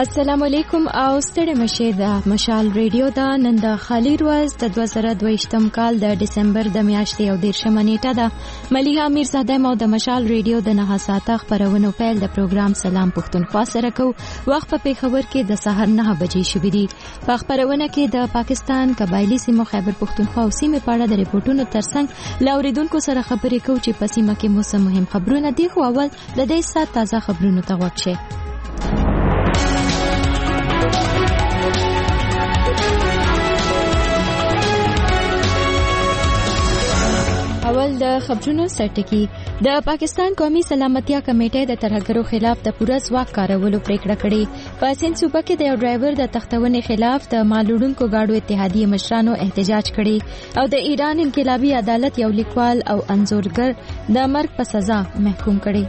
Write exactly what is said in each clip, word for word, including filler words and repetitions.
السلام علیکم او ستړي مشه د مشال ریډیو دا نن د خالی ورځ د دوه زره دوه کال د دسمبر د میاشتې او دیرشمه نیټه ده. ملیحه میرزاده مو د مشال ریډیو د نه ساعته خبرونو پیل د پروګرام سلام پښتونخوا سره کو. وخت په پیښور کې د سحر نه بجې شوې دي. په خبرونه کې د پاکستان قبایلی سیمو خیبر پښتونخوا او سیمه په اړه د ریپورتونو ترڅنګ لاوریدونکو سره خبرې کوو چې په سیمه کې موسم مهم خبرونه دي. خو اول د دې سات تازه خبرونو ته وګورئ. اول د خبرونو سرټکی. د پاکستان قومي سلامتیا کمیټې د ترهګرو خلاف د پوره ځواک کارولو پریکړه کړې. په سند صوبه کې د یو ډرایور د تختونې خلاف د مالوړونکو گاډو اتحادیه مشرانو احتجاج کړي او د ایران انقلابی عدالت یو لیکوال او انځورګر د مرګ په سزا محکوم کړي.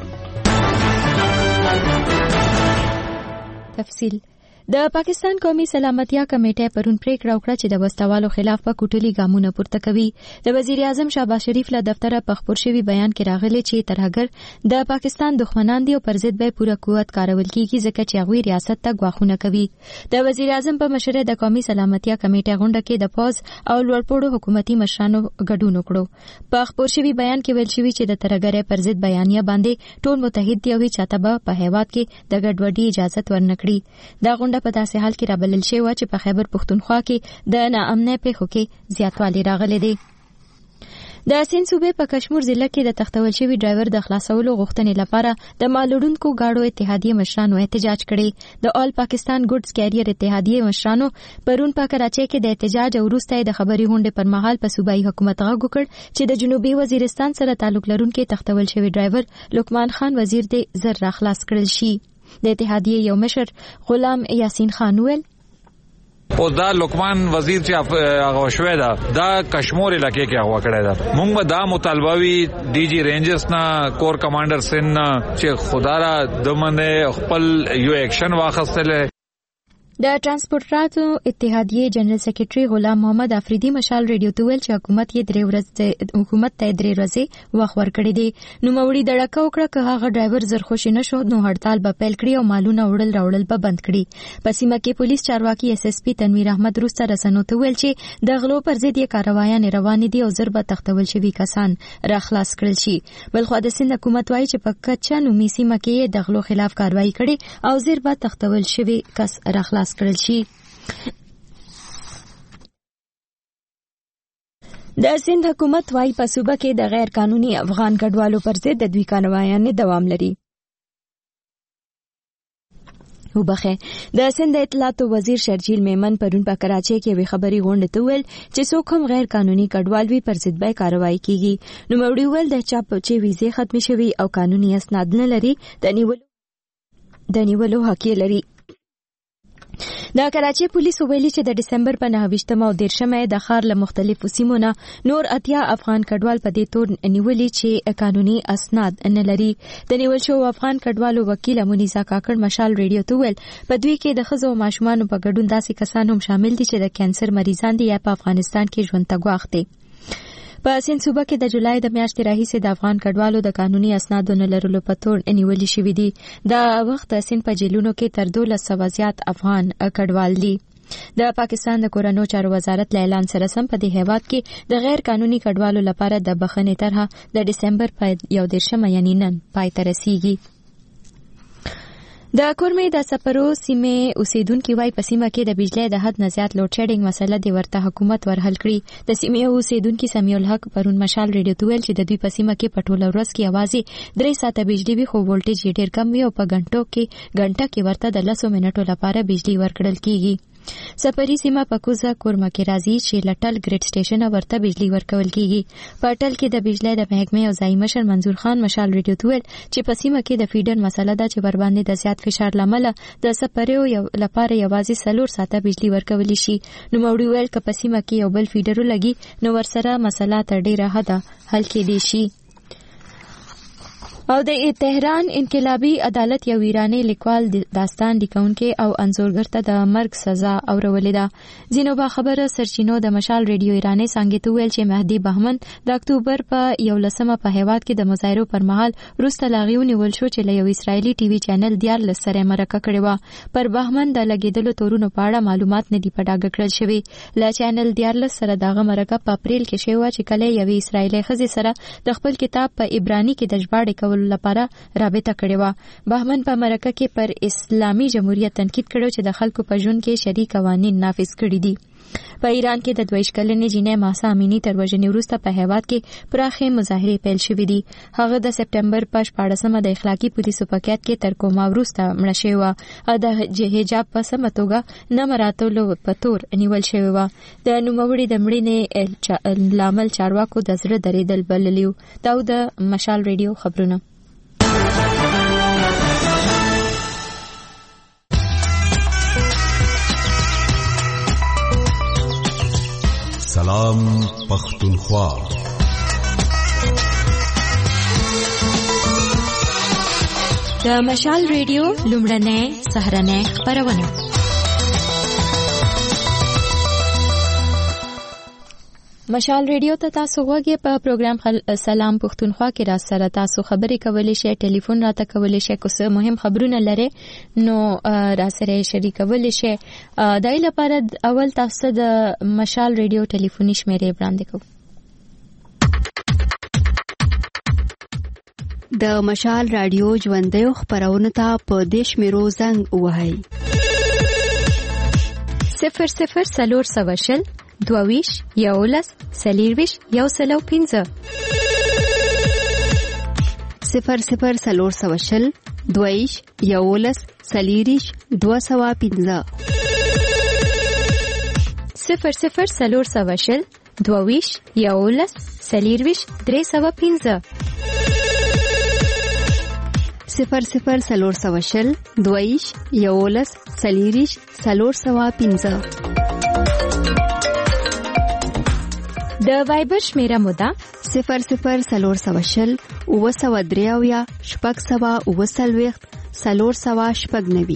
تفصیل. د پاکستان قومي سلامتیا کمیټې پرون پریکړه وکړه چې د وسوالو خلاف په کوټلي ګامونه پورته کوي. د وزیر اعظم شهباز شریف له دفتره په خبر شوی بیان کې راغلی چې ترهګر د پاکستان دښمنان دي او پر ضد به پوره قوت کارول کیږي ځکه چې هغوی ریاست ته غواخونه کوي. د وزیر اعظم په مشرۍ د قومي سلامتیا کمیټې غونډه کې د پوز او لوړپوړو حکومتي مشرانو ګډون وکړو. په خبر شوی بیان کې ویل شوی چې د ترهګر پر ضد بیانیه باندې ټول متحد دي او چاته به په هیواد کې د ګډوډۍ اجازه ورنکړي. دا غونډه په داسې حال کې رابلل شوی و چې په خیبر پښتونخوا کې د ناامنۍ پیښو کې زیاتوالی راغلی دی. د سند صوبې په کشمیر ضلع کې د تختول شوی ډرایور د خلاصولو غوښتنې لپاره د مالوړونکو گاډو اتحادیه مشرانو احتجاج کړي. د آل پاکستان ګډز کیریئر اتحادیه مشرانو پرون په کراچۍ کې د احتجاج او وروسته د خبري غونډې پر مهال په صوبایي حکومت غږ وکړ چې د جنوبي وزیرستان سره تعلق لرونکي تختول شوی ډرایور لقمان خان وزیر دې زر راخلاص کړل شي. د اتحادیه یو مشر غلام یاسین خان ویل او دا لقمان وزیر چې هغه شوی دا د کشمیر علاقې کې هغه کړی دا موږ به دا مطالبه وی ډي جی رینجرز نه کور کمانډر سن چې خدا را د منه خپل یو اکشن واخستل. د ترانسپورټراتو اتحادیه جنرال سیکریټري غلام محمد افریدي مشال ریډیو ته ویل چې حکومت یې درې ورځې حکومت ته درې ورځې وخت ورکړی دی. نو موري دړکه وکړه که هغه ډرایور زر خوشی نشو نو هړتال به پیل کړي او مالونه وړل راوړل به بند کړي. په سیمه کې پولیس چارواکي اس اس پی تنویر احمد روسته رسنو ته ویل چې د غلو پر ضد یې کاروایان روان دي او زر به تختول شوی کسان راخلاص کړل شي. بلخو د سند حکومت وایي چې په کچا نومي سیمه کې د غلو خلاف کاروایی کړي او زر به تختول شوی کس راخلاص کړل شي. د سند حکومت وايي په صوبه کې د غیر قانوني افغان کډوالو پر ضد د دوی کاروایان دوام لري. وبخه د سند اطلاعات وزیر شرجیل میمن پرون په کراچۍ کې وی خبري غونډه ته ویل چې څوک هم غیر قانوني کډوال وي پر ضد به کاروایی کیږي. نو موري ویل د چا په چې ویزه ختم شوي او قانوني اسناد نه لري د نیولو د نیولو حق لري. د کراچۍ پولیسو ویلي چې د دسمبر په نهه ویشتمه او دیرشمه د ښار له مختلفو سیمو نه نور اتیا افغان کډوال په دې تور نیولي چې قانوني اسناد نه لري. د نیول شوو افغان کډوالو وکیل مونیزا کاکړ مشال ریډیو ته ویل په دوی کې د ښځو او ماشومانو په ګډون داسې کسان هم شامل دي چې د کینسر مریضان دي یا په افغانستان کې ژوند ته ګواښ دي. په سند صوبه کې د جولای د میاشتې راهیسې د افغان کډوالو د قانوني اسنادو نه لرلو په تور نیولي شوي دي. دا وخت سند په جیلونو کې تر دولس سوه زیات افغان کډوال دي. د پاکستان د کورنیو چارو وزارت له اعلان سره سم په دې هیواد کې د غیر قانوني کډوالو لپاره د بخښنې طرحه د دسمبر په یو دیرشمه یعنی نن پای ته رسیږي. د کورمې د سپرو سیمې اوسیدونکو وايي په سیمه کې د بجلی د حد نه زیات لوډ شیډینګ مسله د ورته حکومت ورحل کړي. د سیمې اوسیدونکو سمیع الحق پرون مشال ریډیو ته ویل چې د دوی په سیمه کې په ټوله ورځ کې یوازې درې ساعته بجلی وي خو وولټیج یې ډېر کم وي او په غنټو کې غنټه کې ورته د لسو منټو لپاره بجلی ورکړل کیږي. سپری سیمه په کوزه کورمه کې راځي چې لټل ګریډ سټیشن ورته بجلی ورکول کیږي. په ټل کې د بجلی د محکمې او ځایي مشر منظور خان مشال ریډیو ته ویل چې په سیمه کې د فیډر مسله ده چې ور باندې د زیات فشار لامل د سپریو یو لپاره یوازې څلور ساعته بجلی ورکول شي. نو موري ویل چې په سیمه کې یو بل فیډر لګي نو ورسره مسله تر ډیره حده حل کېدی شي. او د تهران انقلابی عدالت یو ایرانی لیکوال داستان لیکونکي او انځورګر ته د مرګ سزا اورولې ده. ځینو با خبره سرچینو د مشال ریډیو ایرانی څنګه ته ویل چې مهدی بهمن د اکتوبر په یو لسمه په هیواد کې د مظاهرو پر مهال روسته لاغیو نیول شو چې له یو اسرایلی ټي وي چینل دیار لسره مرکه کړې و. پر بهمن د لګیدلو تورونو په اړه معلومات نه دی په ډاګه کړل شوی. له چینل دیار لسره دغه مرکه په اپریل کې شوی و چې کله یو اسرایلی خزي سره د خپل کتاب په عبرانی کې د ژباړې کولو لپاره رابطه کړې و. بهمن په مرکه کې پر اسلامي جمهوریت تنقید کړو چې د خلکو په ژوند کې شرعي قوانین نافذ کړي دي. په ایران کې د دویش کلنې جینۍ ماسا امینی تر وژنې وروسته په هیواد کې پراخې مظاهرې پیل شوې دي. هغه د سپټمبر په شپاړسمه د اخلاقی پولیسو په قید کې تر کومه وروسته مړه شوې وه او د حجاب په سمه توګه نه مراعاتولو په تور نیول شوې وه. د نوموړي د مړینې لامل چارواکو د زړه درېدل بللی و. دا د مشال ریډیو خبرونه. سلام پختونخوا. د مشال ریډیو لومړنۍ سهارنۍ خبرونه. مشال ریډیو ته تاسو غوږی په پروګرام سلام پختونخوا کې را سره تاسو خبرې کولای شئ، ټلیفون راته کولای شئ، کوڅه مهم خبرونه لري نو را سره شریکولای شئ. دای لپاره اول تاسو د مشال ریډیو ټلیفوني شمیرې وړاندې کوم. د مشال رادیو ژوندۍ خبرونه ته په دیش میرو زنګ وهاي صفر صفر سلور سوشل دوویش یولس سلیرویش یو سلو پینزه صفر صفر سلور سوشل دوویش یولس سلیریش دو سوا پینزه صفر صفر سلور سوشل دوویش یولس سلیرویش درې سوا پینزه صفر صفر سلور سوشل دوویش یولس سلیریش سلور سوا پینزه. د وایبر شمیره مودا صفر صفر سلور سوشل اوه سوا دریاویا شپږ سوا اوه سلویخت سلور سوا شپږ نوي.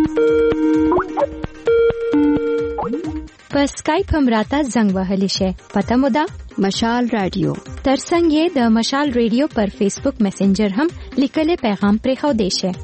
په سکایپ هم راته زنګ وهلی شي. پته مودا مشال رادیو. ترڅنګ یې د مشال ریډیو پر فیسبوک میسنجر هم لیکلي پیغام پرې خو دی شي.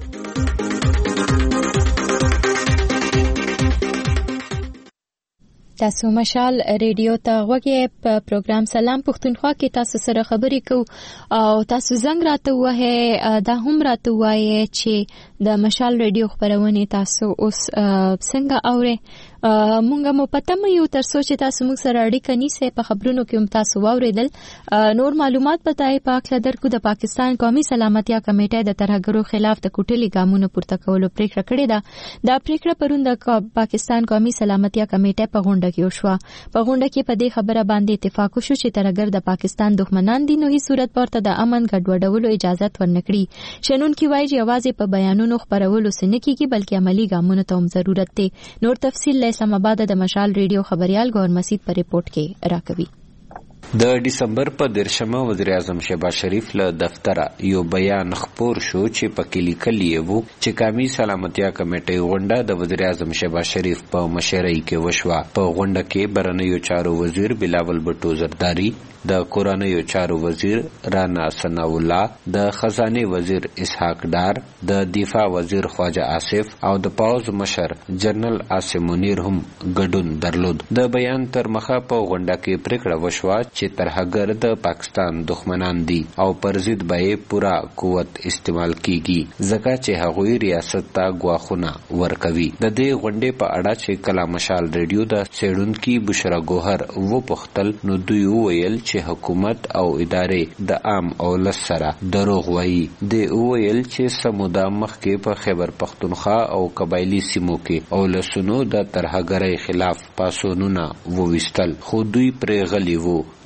تاسو مشال ریډیو ته غوږی په پروګرام سلام پختونخوا کې تاسو سره خبرې کوو او تاسو زنګ راته وایي دا هم راته وایي چې د مشال ریډیو خبرونه تاسو اوس څنګه اورئ. مونږه مو پته مې یو تر سوچ تاسو موږ سره اړیکه نیسئ په خبرونو کې هم تاسو واوریدل. نور معلومات پتاي پاک لدر کو د پاکستان قومي سلامتیا کمیټه د ترهګرو خلاف د کوټلي ګامونو پورته کولو پریکړه کړې ده. دا پریکړه پرون د پاکستان قومي سلامتیا کمیټه په غونډه کې وشوه. په غونډه کې په دې خبره باندې اتفاق وشو چې ترهګر د پاکستان دښمنان دي نو هیڅ صورت پورته د امن ګډوډولو اجازه ورنکړي. شنون کی وایي چې आवाज په بیانونو خبرولو سن کېږي بلکې عملی ګامونو ته هم ضرورت دی. نور تفصیل اسلام آباد د مشال ریډیو خبريال ګور مسید پر ریپورت کې راکوي. د ډیسمبر په دیرشمه وزیر اعظم شهباز شریف له دفتره یو بیان خپور شو چې پکې لیکلي وو چې قومي سلامتیا کمیټې غونډه د وزیر اعظم شهباز شریف په مشرۍ کې وشوه. په غونډه کې برنیو چارو وزیر بلاول بټو زرداری، د کورنیو چارو وزیر رانا ثناء الله، د خزانه وزیر اسحاق ډار، د دفاع وزیر خواجه آصف او د پاوز مشر جنرال عاصم منیر هم ګډون درلود. د بیان تر مخه په غونډه کې پریکړه وشوه چې ترهګر د پاکستان دښمنان دي او پر ضد به پورا قوت استعمال کیږي ځکه چې هغوی ریاست ته غواخونه ورکوي. د دې غونډې په اړه چې کلا مشال ریډیو د سیډونکي بشرا ګوهر و پختل نو دوی ویل چې حکومت او ادارې د عام اولس سره دروغ وایي. د ویل چې سمودا مخکې په خیبر پختونخوا او قبایلی سیمو کې اولسونو د ترهګرۍ خلاف پاسونونه وویستل خو دوی پرې غلي وو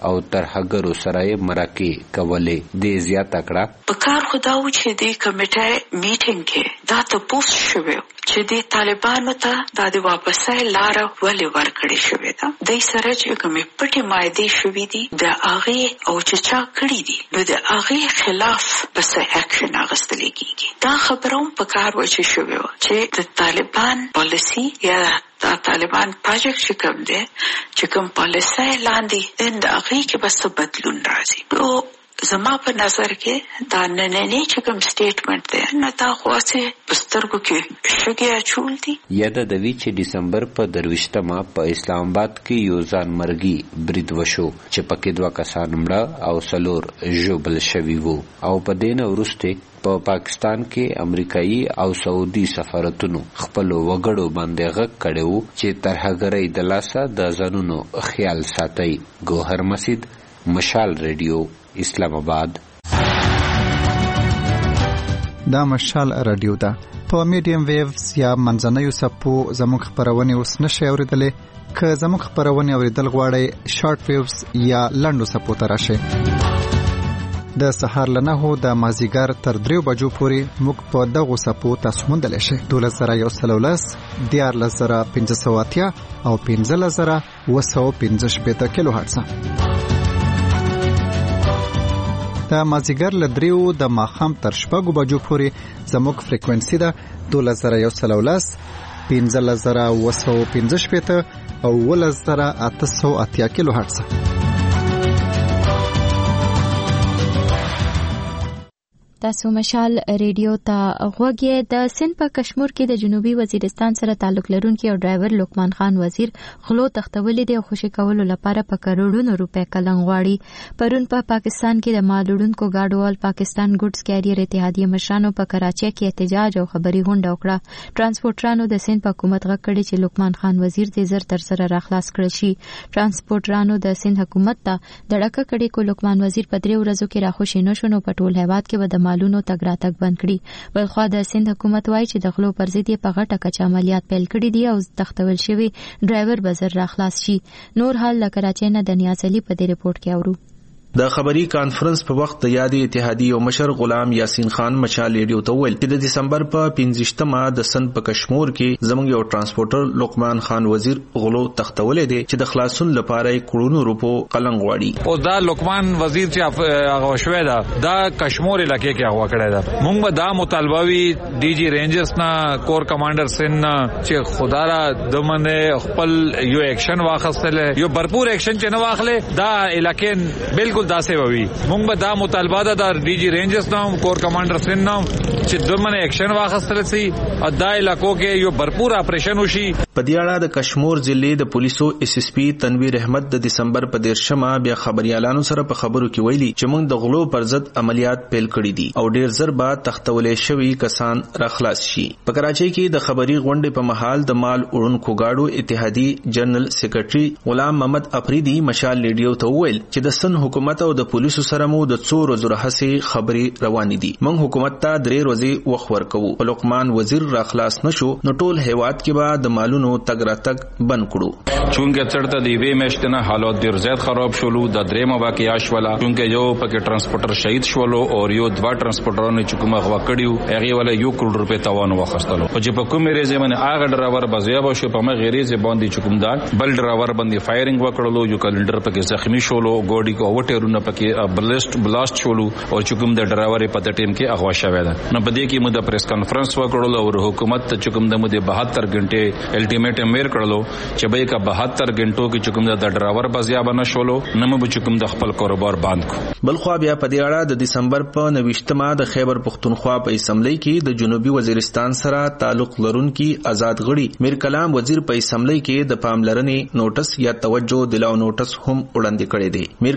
او ترهګرو سره مرکه کولې د زیاته کړه. په کار خداو چې د کمیټه میټینګ کې دا ته پوس شوه چې د طالبانو ته د واپسې لار ولې ورکړې شوې ده. د سره چې کومې پټې مایدې شوې دي د هغه او چې چا کړې دي نو د هغه خلاف بس اکشن اخیستل کیږي. دا خبروم په کار و چې شوې و چې د طالبان پالیسی یا دا طالبان پروژیکټ چې کوم دی چې کوم پالیسی لاندې د هغه کې بس بدلون راځي. او زما په نظر کې دا نننی چې کوم سټیټمنټ دی نه تا خواسته بسترګو کې شګه اچول دي. یاده د وی چې دسمبر په درويشتمه په اسلام آباد کې یو ځان مرګي برید وشو چې پکې دوه کسان مړه او څلور ژوبل شوي وو او په دین ورسته په پا پاکستان کې امریکایي او سعودي سفارتونو خپل وګړو باندې غږ کړو چې ترهګرۍ د لاسه د ځانونو خیال ساتي. ګوهر مسجد، مشال ریډیو، اسلام آباد. دا مشال رادیو ده. په میډیم ویوز یا منځنیو سپو زموږ خبرونه اوس نشي اوریدلې. که زموږ خبرونه اوریدل غواړئ شارټ ویوز یا لنډو سپو ته راشئ. د سهار لنهو د مازیګر تر دریو بجو پورې موږ په دغو سپو تاسو موندلی شئ. دولس زره یو سل ولس، دیارلس زره پنځه سوه اتیا او پنځلس زره اوه سوه پنځه شپېته کیلو هرټزه. د مازیګر له دریو د ماښام تر شپږو بجو پورې زموږ فریکوینسي ده دولس زره یو سل ولس، پنځلس زره اوه سوه پنځه شپېته او اوولس زره اته سوه اتیا کیلو هرټزه. تاسو مشال ریډیو ته غوږی. د سند په کشمیر کې د جنوبي وزیرستان سره تعلق لرونکي او ډرایور لقمان خان وزیر خلو تختولې دی او خوشی کولو لپاره په کروڑونو روپے کلنګ غواړي. پرون په پا پاکستان کې د مالوړونکو گاډوال پاکستان ګډز کیریئر اتحادیه مشرانو په کراچۍ کې احتجاج او خبري غونډه وکړه. ترانسپورټرانو د سند په حکومت غږ کړی چې لقمان خان وزیر دې زر تر سره راخلاص کړی شي. ترانسپورټرانو د سند حکومت ته دړکه کړې کو لقمان وزیر په درې ورځو کې راخوشي نشو نو په ټول هیواد کې به مالونو تګ راتګ بند کړي. بلخوا د سند حکومت وایي چې د غلو پر ضد یې په غټه کچه عملیات پیل کړي دي او تختول شوی ډرایور به زر راخلاص شي. نور حال له کراچۍ نه د نیاز علي په دې ریپورت کې اورو. د خبري کانفرنس په وخت د یادې اتحادیې او مشر غلام یاسین خان مشال ریډیو ته ویل چې د دسمبر په پنځشتمه د سند په کشمیر کې زموږ یو ترانسپورټر لقمان خان وزیر غلو تختولې دي چې د خلاصون لپاره کروڑونو روپو قلنګ غواړي. او دا لقمان وزیر چې هغه شوی دا د کشمیر علاقې کې هغه کړی دا موږ به دا مطالبه وی ډي جی رینجرز نا کور کمانډر سن چې خدا را د منه خپل یو اکشن واخستل یو भरपूर اکشن چې نه واخلې دا علاقې بالکل داسې ووي. مونږ به دا مطالبه ده د ډي جی رینجرز نام کور کمانډر سن نام چې دمنه اکشن واخستل سي او دا علاقو کې یو भरपूर اپریشن وشي. په دې اړه د کشمیر ضلع د پولیسو اس اس پی تنویر احمد د دسمبر په دیرشمه بیا خبريالانو سره په خبرو کې ویلي چې موږ د غلو پر ضد عملیات پیل کړي دي او ډیر زر بعد تختولې شوی کسان راخلاص شي. په کراچۍ کې د خبري غونډې په محل د مال اورونکو گاډو اتحادی جنرال سیکریټري غلام محمد افریدي مشال ریډیو ته ویل چې د سن حکومت او د پولیسو سره مو د څو ورځو راهسي خبري روانې دي. موږ حکومت ته درې ورځې وخت ورکوو. لقمان وزیر راخلاص نشو نو ټول هیواد کې به د مالونو تګ راتګ بند کړو. چونکه چرته دی وی مشتنه حالات ډیر زیات خراب شولو د درېمه واقعیا شولا چونکه یو پکې ترانسپورټر شهید شولو او یو دوا ترانسپورټرانو چې کومه غوا کړیو هغه ولا یو کروڑ روپے تاوان واخستلو او چې په کومه ریزه باندې هغه ډرایور بازیاب شو په مغه ریزه باندې چې کوم دا بل ډرایور باندې فایرینګ وکړلو یو کلندر پکې زخمی شولو ګوډي کو وټرونه پکې بلست بلاست شولو او چې کوم د ډرایور په د ټیم کې اغوا شوی دا نو په دې کې مو د پریس کانفرنس وکړلو او حکومت ته چې کوم د مو د بهتر غنټه الټیمیټم ویر کړلو چې به کا بهتر غنټو کې چې کوم د ډرایور بازیاب نه شولو نو مو چې کوم د خپل کاروبار بند کو. بلخو بیا په دې اړه د دسمبر په نوښتمه د خیبر پختونخوا په اسمبلی کې د جنوبي وزیرستان سره تعلق لرونکي آزاد غړي میر کلام وزیر په اسمبلی کې د پاملرنې نوټس یا توجه دلاو نوټس هم وړاندې کړی دی. میر کلام وزیر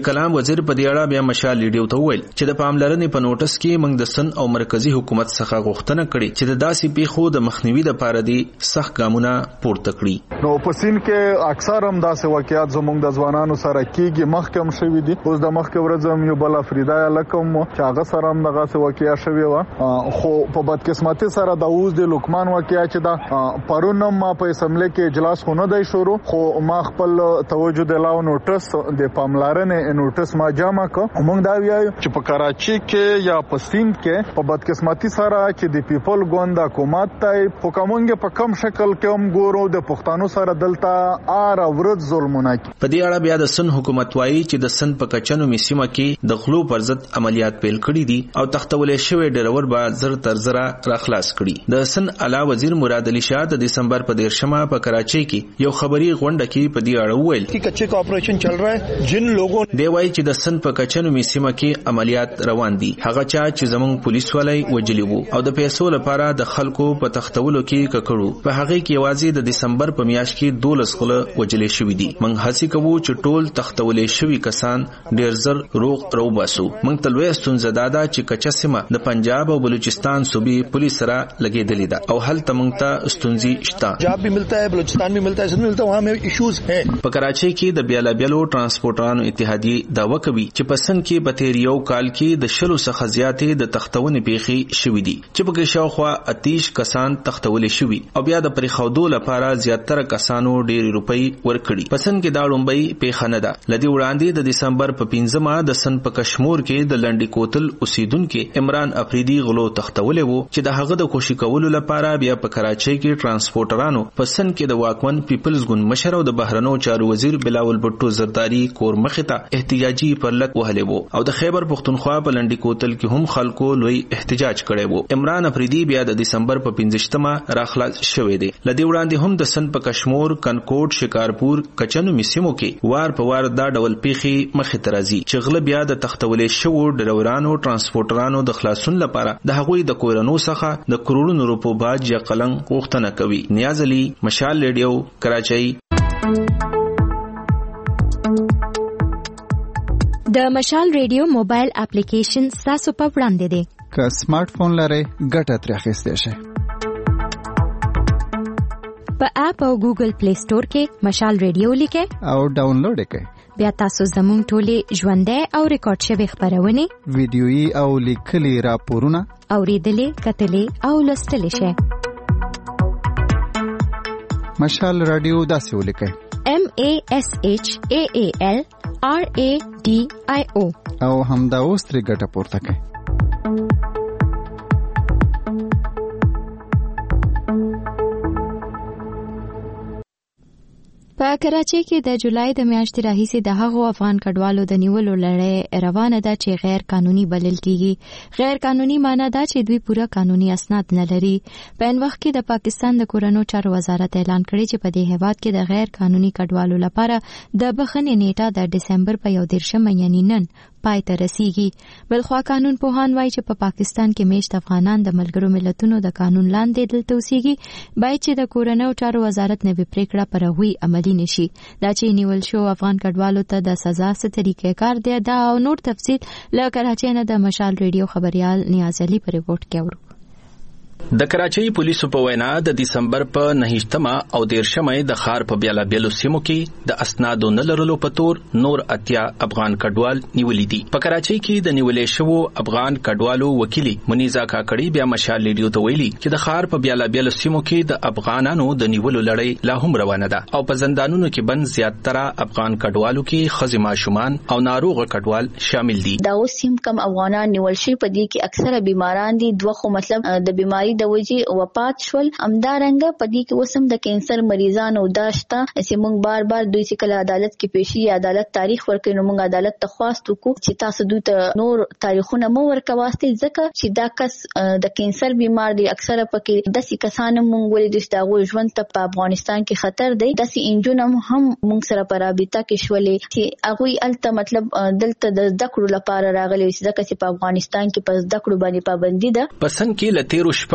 وزیر په دې اړه بیا مشال ریډیو ته وویل چې د پاملرنې په نوټس کې موږ د سن او مرکزی حکومت څخه غوښتنه کړې چې د داسې پیښو د مخنیوي لپاره دي سخت ګامونه پورته کړي. نو په سین کې اکثر هم داسې واقعیات زموږ د ځوانانو سره کېږي، مخکم شوي دي. اوس د مخکې ورځ هم یو بل افریدا لکم چې هغه سره هم دغه واقعیا شوی و، خو په بدقسمتي سره د اوس د لوکمان واقعیا چې دا پرون ما په اسمبلی کې اجلاس خونه دی شروع، خو ما خپل توجه د لاو نوټس د پاملرنې نوټس ما جمع کړ. موږ دا وایو چې په کراچي کې یا په سین کې په بدقسمتي سره چې د پیپل ګوند حکومت ته په کومنګ په کم شکل کې هم ګورو د پښتنو سره دلته ار ورځ ظلمونه کوي. په دې اړه بیا د سن حکومت وایي چې د سن په کچنو میسیمه کې د غلو پر ضد عملیات پیل کړي دي او تختولې شوی ډرور به زر تر زر راخلاص کړي. د سن اعلی وزیر مراد علي شاه د دسمبر په دیرشمه په کراچۍ کې یو خبري غونډه کې په دې اړه وویل چې کچې کا اپریشن چل رہا ہے جن لوگوں دی وایي چې د سن په کچنو میسیمه کې عملیات روان دي. هغه چا چې زمونږ پولیس ولای وجلی وو او د پیسو لپاره د خلکو په تختولو کې ککړو، په هغه کې یوازې د دسمبر په میاشت کې دولس غله وجلې شوې دي. موږ هڅه کوو چې ټول تختولې شوي کسان ډیر زر روغ راوباسو. موږ تل وایو ستونزه دا ده چې کچه سیمه د پنجاب او بلوچستان صوبې پولیس سره لګېدلې ده او هلته موږ ته ستونزې شته. پنجاب بھی ملتا ہے، بلوچستان بھی ملتا ہے، سب ملتا ہے، وہاں میں ایشوز ہیں. په کراچۍ کې د بیلا بیلو ترانسپورټرانو اتحادیه دعوه کوي چې په سن کې په تیر یو کال کې د شلو څخه زیاتې د تختونې پیښې شوې دي چې په کې شاوخوا اتیش کسان تختولې شوي او بیا د پرېښودو لپاره زیاتره کسانو ډېرې روپۍ ورکړي. په سن کې دا لومبۍ پیښه نه ده. له دې وړاندې د دسمبر په پنځمه د سن په کشمور کې د لنډي کوتل اوسیدونکو عمران افریدي غلو تختولې وو چې د هغه د کوشش کولو لپاره بیا په کراچۍ کې ترانسپورټرانو په سن کې د واکمن پیپلز ګوند مشر او د بهرنو چارو وزیر بلاول بټو زرداری کور مخې ته احتجاجي پرلک وهلې وو او د خیبر پښتونخوا په لنډي کوتل کې هم خلکو لوی احتجاج کړی وو. عمران افریدي بیا د دسمبر په پنځشتمه راخلاص شوی دی. له دې وړاندې هم د سن په کشمور، کنکوټ، شکارپور، کچنو میسیمو کې وار په وار دا ډول پیښې مخې ته راځي چې غله بیا د تختولې شوو ډرورانو ترانسپورټرانو د خلاصون لپاره د هغوی د کورونو څخه د کروڑونو روپو باج یا قلم غوښتنه کوي. نیاز علي، مشال ریډیو، کراچۍ. د مشال ریډیو موبایل اپلیکیشن تاسو په وړاندې دی. که سمارټ فون لرئ ګټه ترې اخیستی شئ. په اپ او ګوګل پلی سٹور کې مشال ریډیو لیکئ او ډاونلوډ کړئ. بیا تاسو زموږ ټولې ژوندۍ او ریکارډ شوي خبرونه، ویډیويي او لیکلي راپورونه اوریدلې، کتلې او لوستلې شئ. مشال رادیو داسې ولیکئ: M A S H A A L R A D I O او همدا اوس ترې ګټه پورته کړئ. په کراچۍ کې د جولای د میاشتې راهیسې د هغو افغان کډوالو د نیولو لړۍ روانه ده چې غیر قانوني بلل کیږي. غیر قانوني معنی دا چې دوی پوره قانوني اسناد نه لري. په ان وخت کې د پاکستان د کورونو چارو وزارت اعلان کړی چې په دې هیواد کې د غیر قانوني کډوالو لپاره د بخښنې نیټه د دسمبر په یو دیرشمه یعنی نن پای ته رسیږي. بلخوا قانون پوهان وایي چې په پا پاکستان کې میشت افغانان د ملګرو ملتونو د قانون لاندې دلته اوسېږي، باید چې د کورونو چارو وزارت نوې پریکړه پر هغوی عملي نشي. دا چې نیول شو افغان کډوالو ته د سزا څه طریقې کار دی، دا او نور تفصیل له کراچۍ نه د مشال ریډیو خبريال نیاز علي په ریپورت کې اورو. د کراچۍ پولیسو په وینا د دسمبر په نهشتمه او دیرشمه د ښار په بیلا بیلو سیمو کې د اسنادو نه لرلو په تور نور اتیا افغان کډوال نیولې دي. په کراچۍ کې د نیولې شوو افغان کډوالو وکیلی منیزا کاکړی بیا مشال ریډیو ته ویلي چې د ښار په بیلا بیلو سیمو کې د افغانانو د نیولو لړۍ لا هم روانه ده او په زندانونو کې بند زیاتره افغان کډوالو کې ښځې ماشومان او ناروغه کډوال شامل دي. دا اوس هم کم افغانان نیول شوي، په دې کې اکثره بیماران دي. دوه خو مطلب د بیماری د وجې وفات شول. همدارنګه په دې کې وسم د کینسر مریضان او داشته چې موږ بار بار دوی چې کله عدالت کې پیشي عدالت تاریخ ورکړي نو موږ عدالت ته خواست وکړو چې تاسو دوی ته نور تاریخونه مو ورکواسته، ځکه چې دا کس د کینسر بیمار دی. اکثره پکې داسې کسان موږ ولې د داغو ژوند ته په افغانستان کې خطر دی. داسې انجونم هم موږ سره په رابطه کې شولې چې هغه الته مطلب دلته د ذکر لپاره راغلي، ځکه چې په افغانستان کې په ذکر باندې پابندي ده. پسند کې لتیرو شپږ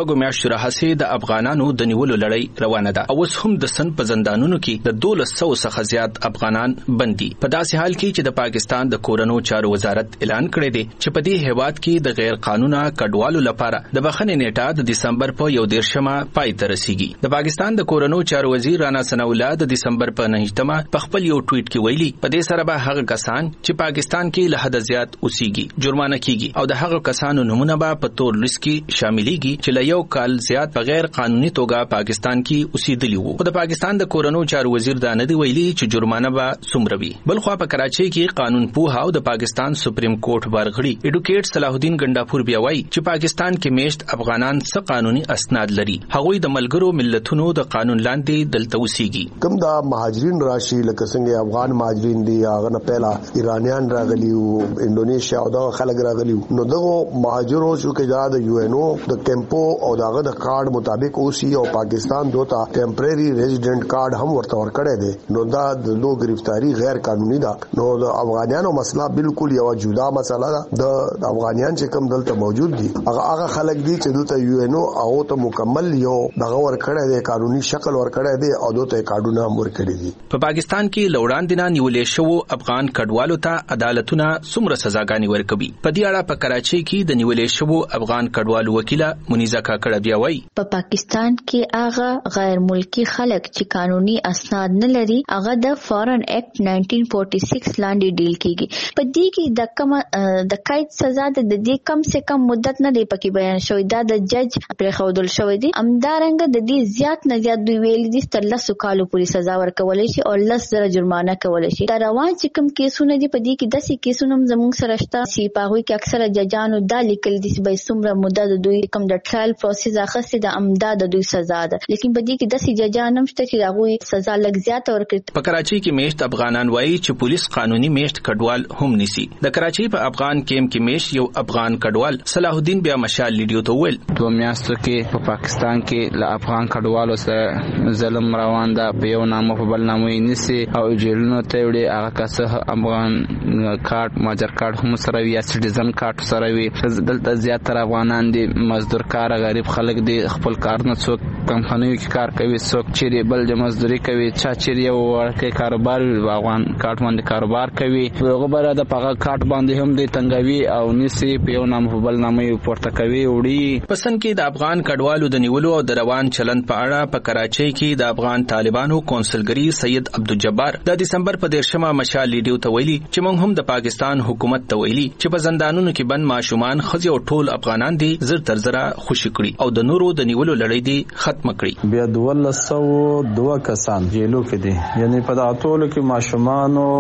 شپږو میاشتو راهیسې د افغانانو د نیولو لړۍ روانه ده او اوس هم د سن په زندانونو کې د دولس سو څخه زیات افغانان بندي. په داسې حال کې چې د پاکستان د کورونو چارو وزارت اعلان کړی دی چې په دې هیواد کې د غیر قانونه کډوالو لپاره د بخښنې نیټه د دسمبر په یو دیرشمه پای ته رسیږي. د پاکستان د کورونو چارو وزیر رانا ثناء الله د دسمبر په نهمه په خپل یو ټویټ کې ویلي په دې سره به هغه کسان چې پاکستان کې له حد زیات اوسېږي جرمانه کیږي او د هغه کسانو نمونه به په تور لیست کې شاملېږي چې له یو کال زیات په غیر قانوني توګه پاکستان کې اوسېدلي وو. خو د پاکستان د کورونو چارو وزیر دا نه دی ویلي چې جرمانه به څومره وي. بل خو په کراچۍ کې قانون پوه او د پاکستان سپریم کورټ بارغړي ایډوکیټ صلاح الدین ګنڈاپور بیا وایي چې پاکستان کې میشت افغانان څه قانوني اسناد لري. هغوی د ملګرو ملتونو د قانون لاندې دلته اوسېږي. کوم دا مهاجرین راشي لکه څنګه افغان مهاجرین دي هغه نه پهلا ایرانیان راغلي او انډونیشیا او دا خلک راغلي نو دغه مهاجرو چې دا د یو ان او د کیمپو او داغه د کارت مطابق اوسي او پاکستان دوتا ټیمپرری ریزیډنٹ کارت هم ورته ورکړی دی نو دا د لو گرفتاری غیر قانوني ده نو د افغانانو مسله بالکل یو جدا مسله ده. د افغانیان چې کوم دلته موجود دي هغه هغه خلک دي چې دوته یو ان او او ته مکمل یو دغه ورکړی دی قانوني شکل ورکړی دی او دوته کارډونه هم ورکړي دي. په پاکستان کې لوړان دینه نیولې شو افغان کډوالو ته عدالتونه څومره سزاګانې ورکوي. په دې اړه په کراچۍ کې د نیولې شو افغان کډوالو وکیله منیزه کاکړه بیا وایي په پاکستان کې هغه غیر ملکی خلک چې قانوني اسناد نه لري هغه د فارن ایکټ نائنټین فورټي سکس لاندې ډیل کیږي. په دې کې د کم د قید سزا د دې کم سے کم مدت نه دی پکې بیان شوی دا د جج پرې خودل شوی دی. امدارنګ د دې زیات نه زیات دوی ویل دي تر لسو کالو پورې سزا ورکولای شي او لس زره جرمانه کولای شي. دا روان چې کوم کیسونه دي په دې کې داسې کیسونه هم زموږ سره شته چې په هغوی کې اکثره ججانو دا لیکل دي چې به څومره مدت د دوی کوم د ټرایل پروسس اخیستې د امداد د دوی سزا ده لیکن په دې کې داسې ججان هم شته چې هغوی سزا لږ زیاته ورکړي. په کراچۍ کې میشت افغانان وایي چې پولیس قانوني میشت کډوال هم نیسي. د کراچۍ په افغان کیمپ کې میشت یو افغان کډوال صلاح الدین بیا مشال لیډیو ته ویل دوه میاشتو کې په پاکستان کې له افغان کډوالو سره ظلم روان ده په یو نامه په بل نامه یې نیسي او جیلونو ته وړي. هغه کسه افغان کارت ماجر کارت هم سره وي یا سټیزن کارت سره وي. دلته زیاتره افغانان دي مزدور کار غریب خلک دي خپل کار نه څوک کمپنیو کې کار کوي څوک چیرې بل د مزدوري کوي چا چیرې یو ورکه کاروبار افغان کارت باندې کاروبار کوي هغه بره د پغه کارت باندې هم دي تنګوي او نسی په یو نام په بل نامه پورته کوي وړي. پسند کې د افغان کډوالو د نیولو او د روان چلند په اړه په کراچۍ کې د افغان طالبانو کونسلګری سید عبدالجبار د دسمبر په دیرشمه مشال لیډیو ته ویلي چې موږ هم د پاکستان حکومت ته ویلي چې په زندانونو کې بند ماشومان خځې او ټول افغانان دي زر تر زره خوشي کړي او د نورو د نیولو لړۍ دي ختم کړي. بیا دولس سو دوه کسان جیلو کې دي یعنی په دغه ټولو کې ماشومان او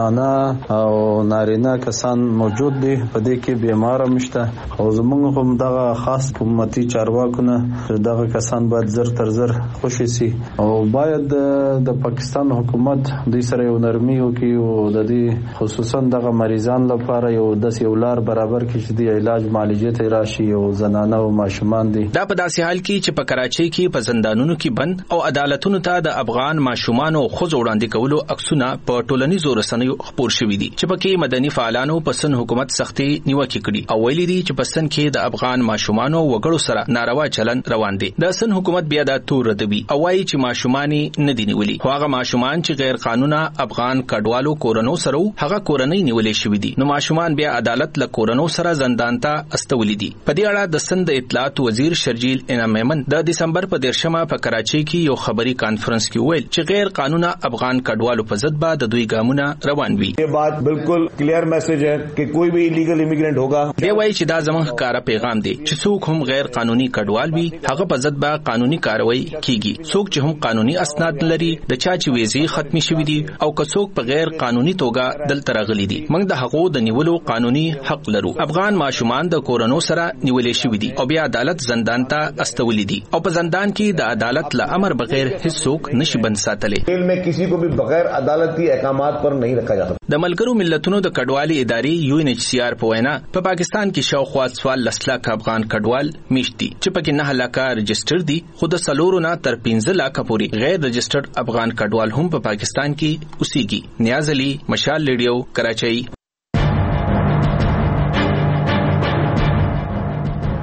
زنانه او نارینه کسان موجود دي. په دې کې بیمار مشته او زموږ هم دغه خاص حکومتي چارواکونه دغه کسان باید زر تر زر خوشي سي او باید د پاکستان حکومت دوی سره یو نرمي وکړي او د دې خصوصا دغه مریضان لپاره یو داسې یو لار برابر کړي چې د علاج معالجې ته راشي او زنانه او ماشومان دي. دا په داسې حال کې چې په کراچۍ کې په زندانونو کې بند او عدالتونو ته د افغان ماشومان او ښځو وړاندې کولو عکسونه په ټولنیزو رسنیو خپور شوي دي چې پکې مدني فعالانو په سن حکومت سختي نیوکې کړي او ویلي دي چې په سن کې د افغان ماشومان او وګړو سره ناروا چلن روان دي. د سن حکومت بیا دا تور ردوي او وايي چې ماشومان نه دي نیولي خو هغه ماشومان چې غیر قانونه افغان کډوالو کورونو سره هغه کورنۍ نیولې شوې دي نو ماشومان بیا عدالت له کورونو سره زندان ته استولې دي. په دې اړه د سند اطلاعات وزیر شرجیل انعام میمن د دسمبر په دیرشمه په کراچۍ کې یو خبري کانفرنس کې ویل چې غیر قانونه افغان کډوالو په ضد به د دوی ګامونه روان وي. یہ بات بالکل کلیئر میسج ہے کہ کوئی بھی ایلیگل امیګرینټ ہوگا. دی وايي چې دا زموږ ښکارا پیغام دی چې څوک هم غیر قانوني کډوال وي هغه په ضد به قانوني کاروایی کیږي. څوک چې هم قانوني اسناد لري د چا چې ویزې ختمي شوې دي او که څوک په غیر قانوني توګه دلته راغلي دي موږ د هغو د نیولو قانوني حق لرو. افغان ماشومان د کورونو سره نیولې شوې دي او بیا عدالت زندان ته استولې دي او په زندان کې د عدالت له امر بغیر هیڅ څوک نشي بند ساتلی. جیل میں کسی کو بھی بغیر عدالتی احکامات پر نہیں رکھا جاتا. د ملګرو ملتونو د کډوالۍ ادارې یو ان ایچ سی آر په وینا په پاکستان کې شاوخوا څوارلس لکه افغان کډوال میشت دي چې پکې نه لکه رجسټر دي خو د څلورو نه تر پنځه لکه پورې غیر رجسټرډ افغان کډوال هم په پاکستان کې اوسېږي. نیاز علي مشال لیډیو کراچۍ.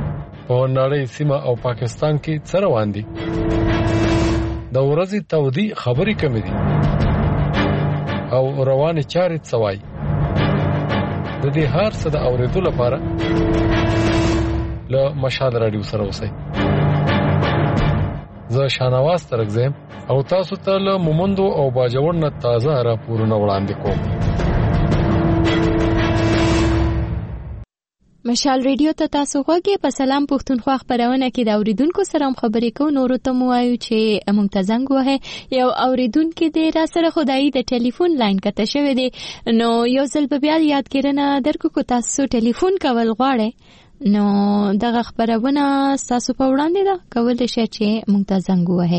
په نړۍ سیمه او پاکستان کې څه روان دي. د ورځې تودي خبرې کمې دي او روانې چارې څه وایي. د دې هر څه د اورېدو لپاره له مشال راډیو سره اوسئ. زه شانواز ترکزم او تاسو ته له مومندو او باجوړ نه تازه راپورونه وړاندې کوم. مشال ریډیو ته تاسو غوږی په سلام پښتونخوا خبرونه کې د اوریدونکو سره خبرې کوو. نورو ته مو وایو چې موږ ته زنګ وهه. یو اوریدونکو دې را سره خدای د ټلیفون لاین کته شوی دی. نو یو ځل په بیا یادګیرنه درکو کو تاسو ټلیفون کول غواړئ نو دغه خبرونه تاسو په وړاندې دا کول شي چې موږ ته زنګ وهه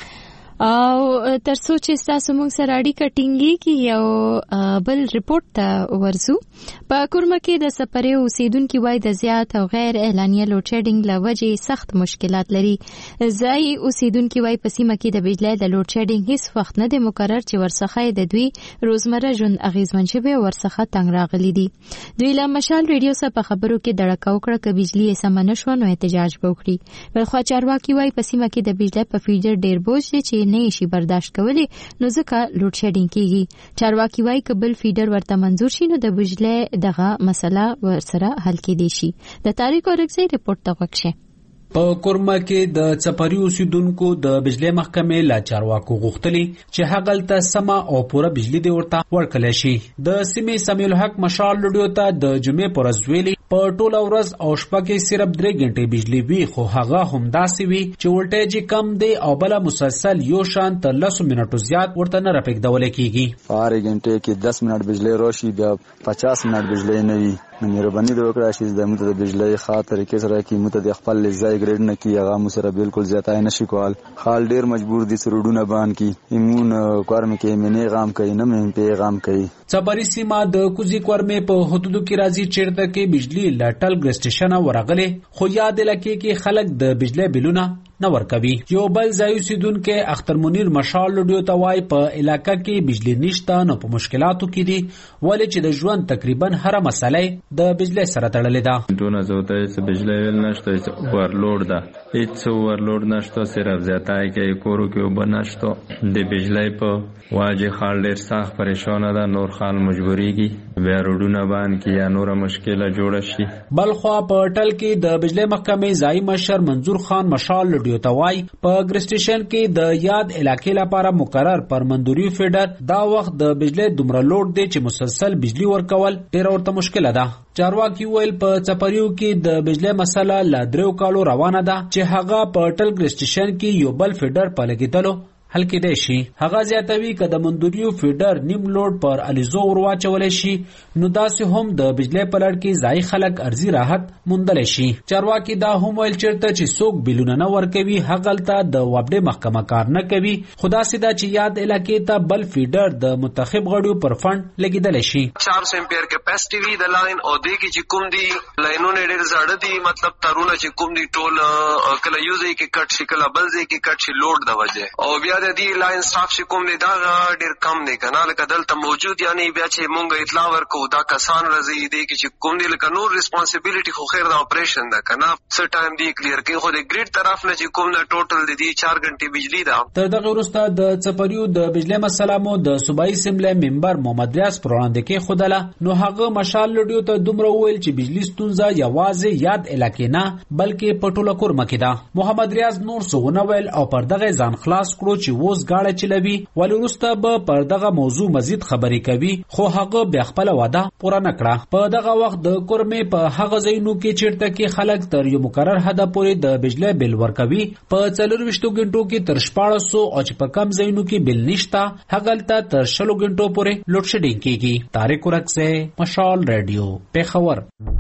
او ترڅو چې تاسو موږ سره اړیکه ټینګي کی یو بل ریپورت ته ورسو. په کورمه کې د سفرې اوسیدونکو وای د زیات او غیر اعلانیه لوډ شیډینګ لوجه سخت مشکلات لري. ځای اوسیدونکو وای په سیمه کې د بجلی د لوډ شیډینګ هیڅ وخت نه د مقرر چې ورڅخه د دوی روزمره ژوند اغیزمن شوی او ورڅخه تنګ راغلي دي. دوی له مشال ریډیو سره په خبرو کې دړکا وکړه چې بجلی یې سم نه شو نو احتجاج وکړي. بلخو چارواکي وای په سیمه کې د بجلی په فیډر ډیر بوج دي چې نه شي برداشت کولی نو ځکه لوډ شیډینګ کیږي. چارواکي وای کبل فیډر ورته منزور شي نو د بجلی دغه مسله ورسره حل کېدی شي. د تاریخ اورګزی ریپورت ته وکشه. په کورما کې د چپری اوسیدونکو د بجلی محکمې لا چارواکو غوښتلي چې هغلته سما او پوره بجلی دی ورته ورکړل شي. د سیمې سمیع الحق مشال لډیو ته د جمعې پر ورځ ویلي په ټوله ورځ او شپه کې صرف درې غنټې بجلی وي خو هغه همداسې وي چې ولټیج کم دی او بل مسلسل یو شان تر لسو منټو زیات ورته نه راپېږدول کیږي. هر غنټې کې دس منټ بجلی راشي بیا پچاس منټ بجلی نه وي. مهرباني وکړئ چې د موږ د بجلی خاطر طریقې سره کې موږ د خپل ځای ګریډ نه کی هغه موږ سره بالکل زیاتای نشي کول. خال ډیر مجبور دي سرودونه باندې کی ایمون کارم کې منی غام کوي نه مې پیغام کوي. چبري سیمه د کوزي کورمه په حدودو کې راځي چیرته کې بجلی لټل ګر سټیشن ورغله خو یاد لکه کې خلک د بجلی بلونه نه ورکوي. یو بل ځای اوسیدونکو اختر منیر مشال لډیو ته وای په علاقې کې بجلی نشته نو په مشکلاتو کې دي ولې چې د ژوند تقریبا هر مسله د بجلی سره تړلې ده. دونه زوته چې بجلی ویل نشته چې ورلوډ ده هیڅ ورلوډ نشته صرف زیاتای کې کورو کې وبنشته د بجلی په واجه خال ډیر سخت پریشان ده نور خال مجبوریږي بیا روډونه باندې کې یا نور مشکله جوړ شي. بلخوا په ټل کې د بجلی محکمې ځای مشر منظور خان مشال لډیو ته وای په ګر سټیشن کې د یاد علاقې لپاره مقرر پرمندوري فیډر دا وخت د بجلی دومره لوډ دی چې مسلسل بجلی ورکول ډیر ورته مشکله ده. چارواکي ویل په چپریو کې د بجلی مسله لا درو کالو روانه ده چې هغه په ټل ګر سټیشن کې یو بل فیډر په لګیدلو حل کېدای شي. هغه زیاتوي که د مندوریو فیډر نیم لوډ پر الیزو ورواچول شي نو داسې هم د بجلی په لړ کې ځای خلک ارزي راحت موندلی شي. چارواکي دا هم ویل چېرته چې څوک بیلونه نه ورکوي هغلته د وابډې محکمه کار نه کوي خو داسې ده چې یاد علاقې ته بل فیډر د منتخب غړیو پر فنډ لګېدلی شي. چار سو امپیر کیپاسټي وي د لاین او دې کې چې کوم دي لاینونه ډېر زاړه دي مطلب تارونه چې کوم دي ټول کله یو ځای کې کټ شي کله بل ځای کې کټ شي لوډ د وجې او بیا د دې لاین سټاف چې کوم دی دا ډیر کم دی کنه لکه دلته موجود یعنی بیا چې مونږ اطلاع ورکو دا کسان راځي دی چې کوم دی لکه نور ریسپانسیبিলিټي خو خیر د اپریشن ده کنه څه ټایم دی کلیر کوي خو د ګریډ طرف نه چې کوم نه ټوټل دی چار غنټې بجلی ده. تر دغه وروسته د چپریو د بجلی مسله مو د صوبایي اسمبلی ممبر محمد ریاض پر وړاندې کې خودله نو هغه مشال لډیو ته دومره ویل چې بجلی ستونزه یوازې یاد علاقې نه بلکې په ټوله کورمه کې ده. محمد ریاض نور څه ونه ویل او پر دغه ځان خلاص کړو چې ووس غاړه چلوي ولې وروسته به پر دغه موضوع مزید خبرې کوي خو هغه بیا خپل وعده پوره نه کړه. په دغه وخت د کورمې په هغه ځایونو کې چیرته کې خلک تر یو مقرر حد پورې د بجلی بل ورکوي په څلورویشتو غنټو کې تر شپاړس سوه او چې په کم ځایونو کې بل نشته هغلته تر شلو غنټو پورې لوډ شیډینګ کیږي. طارق ورکزی مشال رادیو پیښور.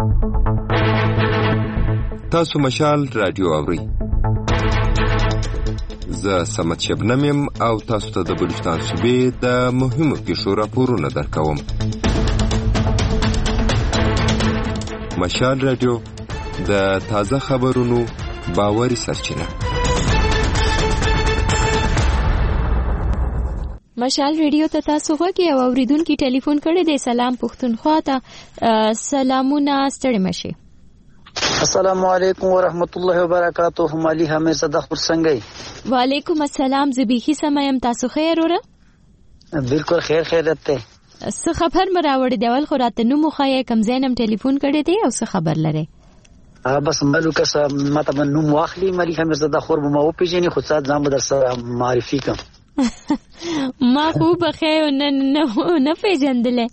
تاسو مشال رادیو اورئ. زه سمت شبنم یم او تاسو ته د بلوچستان صوبې د مهمو پیښو راپورونه درکوم. مشال رادیو د تازه خبرونو باوري سرچینه. مشال ریډیو ته تاسو غوږی او اوریدونکو ټلیفون کړی دی. سلام پښتونخوا ته. سلامونه ستړي مشي. السلام علیکم ورحمت الله وبرکاتہ. مالی حامد صدق څنګه؟ وعلیکم السلام. زبیخي سمایم. تاسو خیر وره؟ بالکل خیر خیرت ته. څه خبر مراوړې دی؟ ول خو راته نو مخایه کم زینم ټلیفون کړی دی او څه خبر لره؟ ها بس مالو کس ماته نو واخلي مالی حامد صدق خور به ما او پیژنې خو څه ځم در سره معرفي کوم. ما خو به خیر نه نه پیژندله.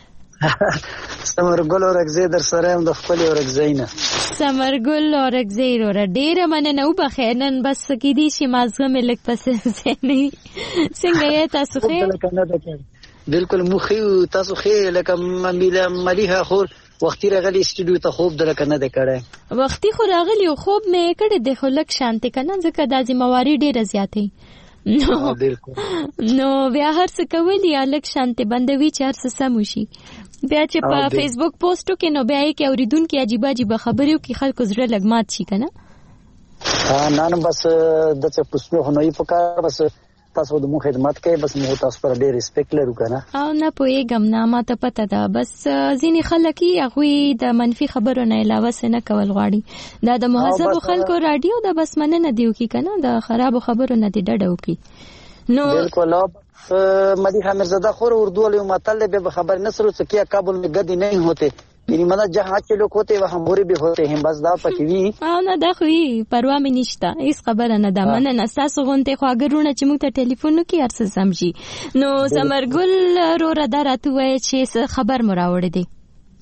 سمرګل اورګزی در سره هم د خپل اورګزی نه. سمرګل اورګزی ور ډیره مننه او به خیر نن بس کې دي شي مازغه ملک پسې نه څنګه یې تاسو خیر؟ بالکل مخې تاسو خیر لکه ملیحه خور وختي راغلی استودیو ته خوب دلته نه ده کړه. وختي خو راغلی خوب مې کړه د خو لک شانتي کنه ځکه د ذمہواری ډیره زیاتې نو نو بیا هر څه کولی الک شانتي بندوي چې هر څه سم شي. بیا چې په فیسبوک پوسټو کې نو بیا کې اوریدونکو عجیب عجیب خبرو کې خلکو زړه لګمات شي کنه. ها نه نه بس د څه پوښتنه نه یې پکار بس تاسو د مو خدمت کوي بس مو تاسو پر ډېر ریسپیکټ لرو کنه. او نه پوهېږم نه ما ته پته ده بس ځینې خلک یې هغوی د منفي خبرو نه علاوه څه نه کول غواړي. دا د مهذبو خلکو راډیو ده بس مننه دې وکړي کنه د خرابو خبرو نه دې ډډه وکړي. نو بالکل ملیحه مرزاده خور اردو वाले متل به خبر نسلو سے کیا کابل میں گدی نہیں ہوتے یعنی منا جہاں کے لوگ ہوتے وہاں بورے بھی ہوتے ہیں بس دا پکوي. او نه دا خو پروا مې نشته هیڅ خبره نه ده مننه تاسو غونته خو اگرونه چې موږ ته ټلیفون وکړي هر څه سمجي. نو سمرګل رو را درته وای چې خبر مو راوړی دی.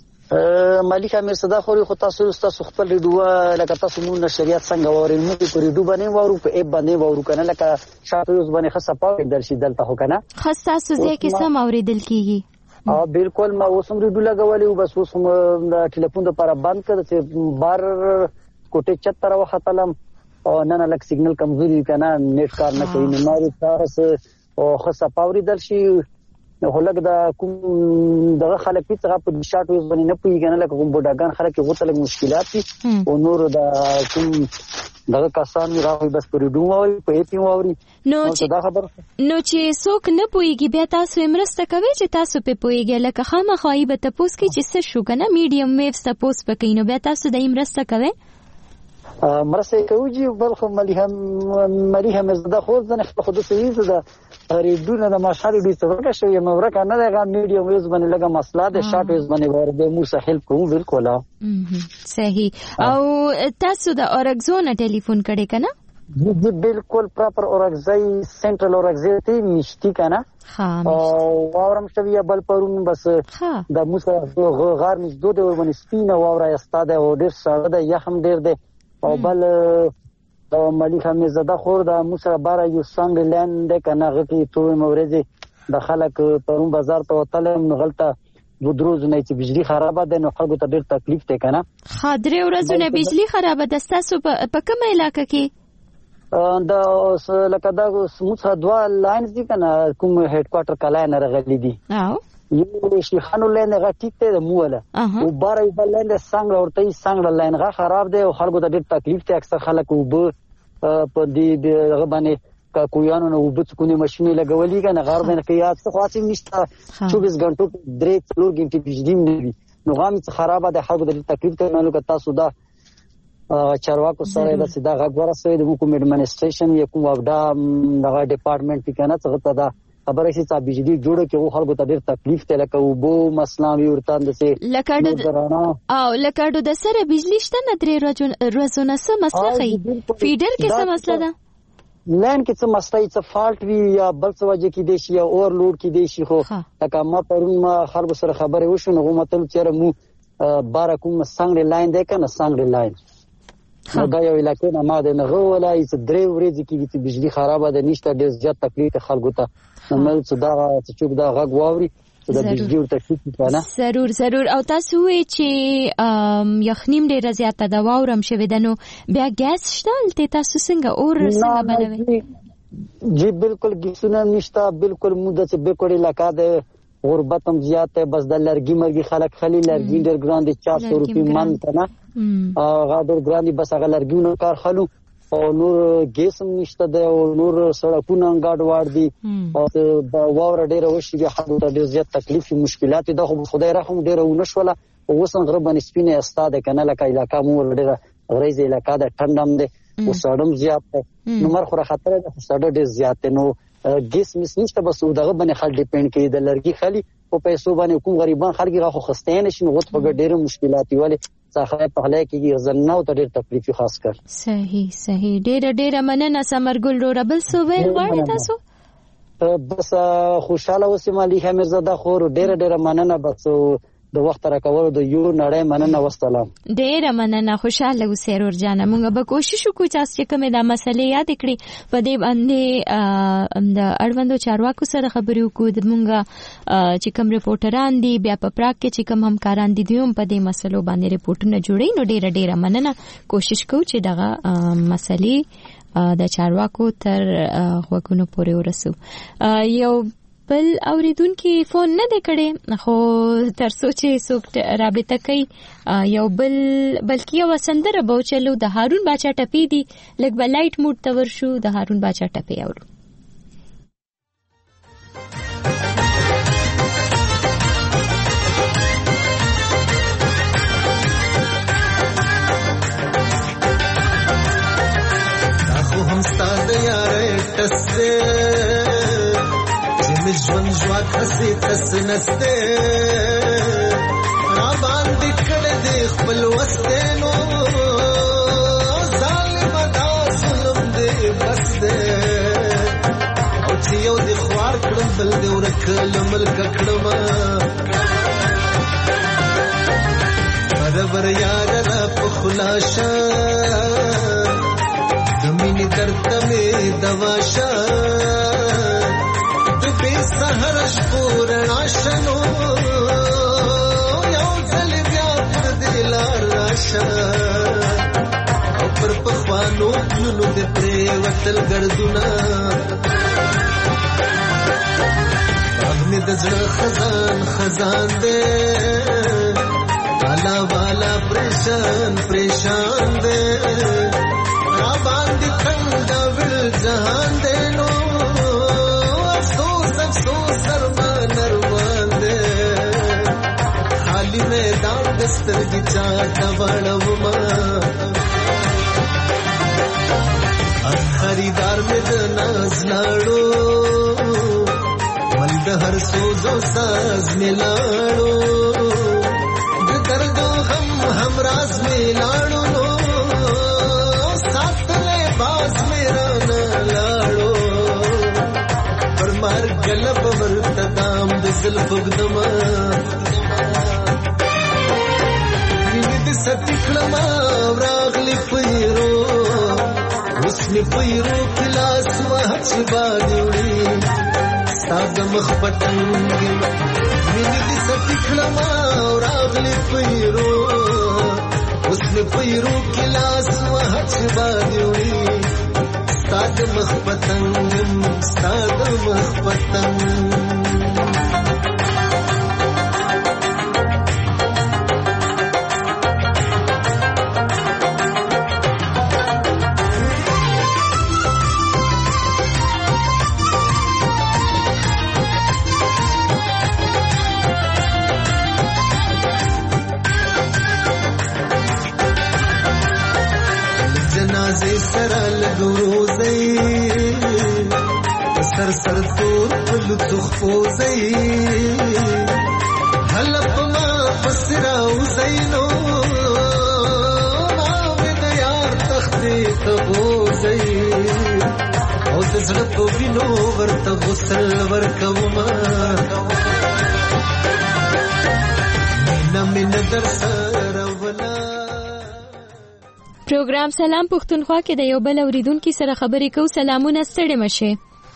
ملیحه مرزاده خور خو تاسو تاسو خپل ریډیو لکه تاسو مونږ شریعت څنګه ووري موږ په ریډیو باندې وورو په اپ باندې وورو کنه لکه شاته اوس باندې خاصه پاو درشي دلته هو کنه خاص تاسو ځکه سم اوریدل کیږي. اه بالکل ما اوسم ریډیو لګولې بس اوس د ټلیفون لپاره بند کړ چې بار کوټه چت تر وختلم او نه نه لک سیګنل کمزوري کنه نیټ کار نه کوي نه ماري تاسو او خاصه پاوري درشي هلک دا کوم دغه خلک چې په شارټ ویز باندې نه پوي کنه لکه کوم بوډاګان خلک وته لګ مشکلات دي او نور دا کوم دغه کسان راوي بس پر ډو او په ایپی ووري. نو چې نو چې څوک نه پويږي بیا تاسو امرسته کوي چې تاسو په پويږي لکه خامخایي به تاسو کې چې څه شو کنه میډیم ویوز تاسو پکې نو بیا تاسو د امرسته کوي مرسته کوي چې بل خو ملیحه ملیحه مرزاده خو ځنه خود سوي ده ریډونه د ماشاري دي څورکه شوی نو ورکه نه ده میډیم ویوز باندې لګه مسله ده شارټ ویوز باندې ورده مو سهل کوم بالکل صحیح. او تاسو د اورګزون ټلیفون کړي کنه؟ جی بالکل پراپر اورګزای سنټرل اورګزای ته مشتي کنه. ها او واورم شوی بل پرون بس د موسی غار نږدې د ور باندې سپینه واورا استاده او ډیر ساده ده یا هم ډیر ده او بل د ملیحه مرزاده خور د موسی بار یو څنګه لاند کنه غتی تو مورزي د خلک پرون بازار ته وتلم غلطه دو دروز نه چې بجلی خرابه ده نو خلکو ته ډیر تکلیف ده کنه. خاطر ورځونه بجلی خرابه ده تاسو په کومه علاقه کې؟ د لکه دا موسی دوا لاینز دي کنه کوم هډ کوارټر کلا نه راغلي دي. او یو شي خانو لاین غټی ته موله او بار یو بل لاین څنګه ورته څنګه لاین غا خراب ده او خلکو ته ډیر تکلیف ته اکثر خلک وب په دې دغه باندې کویانو نو وب څکونی ماشينه لګولې کنه غار باندې کې یاد څه خاصه نشته چوبیس غنټو درې څلور غنټې بجلی نه نو غام خرابه ده خلکو ته تکلیف ته نه لګا تاسو دا چارواکو سره د سیدا غوړه سره د حکومت ایڈمنسټریشن یا کوم وډا دغه ډپارټمنټ کې نه څه ته دا خبره شي چې بجلی جوړه کې او خلکو ته ډیر تکلیف ته لکه وبو مسلامي ورته اندسه لکه او لکه د سره بجلی شته نه درې ورځې سره مسله خي فیډر کې څه مسله ده لین کې څه مسله څه فالټ وی یا بل څه وجه کې دی شي یا اورلوډ کې دی شي خو لکه ما پرون ما خلکو سره خبره وشو نو مطلب چې مو بار کوم څنګه لاین دی کنه څنګه لاین نو دا یو علاقې نه ما د نغو ولای چې درې ورځې کې چې بجلی خرابه ده نشته ډېر زیات تکلیف خلکو ته نو مې څه دا چې دا غږ واوري د بجلی ورته کیږي کنه. ضرور ضرور. او تاسو وی چې یخنیم ډېر زیات د واورم شوی دنو بیا ګاز شته ته تاسو څنګه اور څنګه بنوي؟ جی بالکل ګیسونه نشته بالکل موده چې بیکوړی لکه ده غربت هم زیات ہے بس د لرګي مرګي خلک خلی لرګي ډېر ګران دي چار سو روپۍ من کنه هغه ډېر ګران دي بس هغه لرګي نو کار خلو او نور ګیس هم نشته دی او نور سړکونه ګاډ واړ دي او د واوره ډیره وشي بیا خلکو ته ډیر زیات تکلیف مشکلات دي. خو خدای رحم ډیره ونه شوله اوس هم غره باندې سپینه استاده کنه لکه علاقہ مو ډیره غریزه علاقہ ده ټندم ده او سړم زیات ده نو مر خو خطر ده سړډ ډیر زیات نو ګیس مس نشته بس دغه باندې خل ډیپند کوي د لرګي خالي او پیسو باندې کوم غریبان خلک راخو خستین شي نو غوت په ډیر مشکلات ویلي څخه په هله کې زنه او ډیر تکلیف خاص کر. صحیح صحیح ډیر ډیر مننه سمرګل رو ربل صوبې غواړی تاسو بس خوشاله اوسم علي حمیدزاده خو ډیر ډیر مننه بس د وخت راکول د یو نړۍ مننه والسلام. ډیر مننه خوشاله اوسې رور جانه مونږ به کوشش وکړو چې کومه د مسلې یاد کړی په دې باندې د اړوندو چارواکو سره خبرې وکړو د مونږ چې کوم ریپورټران دي بیا په پراک کې چې کوم همکاران دي دوی په دې مسلو باندې ریپورټونه جوړي نو ډیر ډیر مننه کوشش کوو چې دغه مسلې د چارواکو تر غوږونو پورې ورسو. یو بل اوریدونکو فون نه دی کړي خو تر سوچې سوک رابطه کوي یو بل بلکې یو سندره به چلو د هارون باچا ټپی دی لګ بلایټ موډ تور شو د هارون باچا ټپی اورو. خو هم ستاد یاره تسته ژوند ژوا کسي تس نسته را باندې کړه دې خپل وسته نو ظالم دا ظلم دې بس دې او چې یو دې خوار کړم بل دې ورکل ملک کړم برابر یاد را په خلاصه زمینی درد مې دواشه سهر شپور ناشنو یو ځل بیا پر دلار راشه او پر پخوانو پلونو د پرې وتل ګردونه اغنی د زړه خزان خزان دې والا والا پریشان پریشان دې را باندې تنگ دا ول جهان دې نو سو سرمان نرمان دے خالی میدان دستر کی چاہتا بڑھوما خریدار میں دناز لاڑو ملد ہر سوزو ساز میں لاڑو درد و غم ہم راز میں لاڑو نو ساتھ میں باز میرا نہ لاڑو مار گلب ورتدام د زلف غدما ویني د ستکلما راغلی پیرو وسنی پیرو کلاس وحچ باندې ساز مخ پټنګ ویني د ستکلما راغلی پیرو وسنی پیرو کلاس وحچ باندې ستاد مخ پتنګ ستاد مخ پتنګ جنازه سره لګروزي سر سر تور پلو تخفوزي هلپ ما پسراو زینو ما د یار تختې تبوزي او د زړه په وینو ورته غسل ورکوما نمن در سره ولا پروګرام سلام پښتونخوا کې د یو بل اوریدونکو سره خبرې کوو. سلامونه ستړي مشه.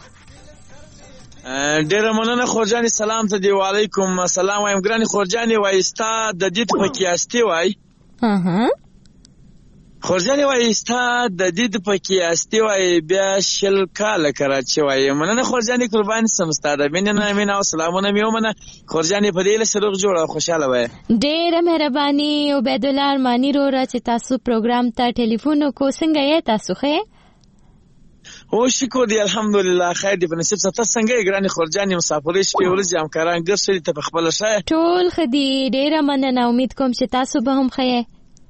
ډیره مننه خورجاني سلام ته دی وعلیکم السلام وایم ګراني خورجاني وایستا د دې په کیاستی وای ها ها خورجانې وایي ستا د دید پکې استي وایي بیا شل کاله کراچي وایي مننه خورجانې قربان سم ستا د مینې نه مینه او سلامونه مې ومنه خورجانې په دې له روغ جوړ او خوشاله وایي. ډېره مهرباني عبیدالله ارماني وروره چې تاسو پروګرام ته ټلیفون وکړو. څنګه یې تاسو ښه یې؟ او شکر دی الحمدلله خیر دی په نصیب ستا څنګه یې ګرانې خورجانې مسافرۍ شپې ورځې همکاران ګرد شوي ته په خپله ښه یې؟ ټول ښه دي ډېره مننه امید کوم چې تاسو به هم ښه یې.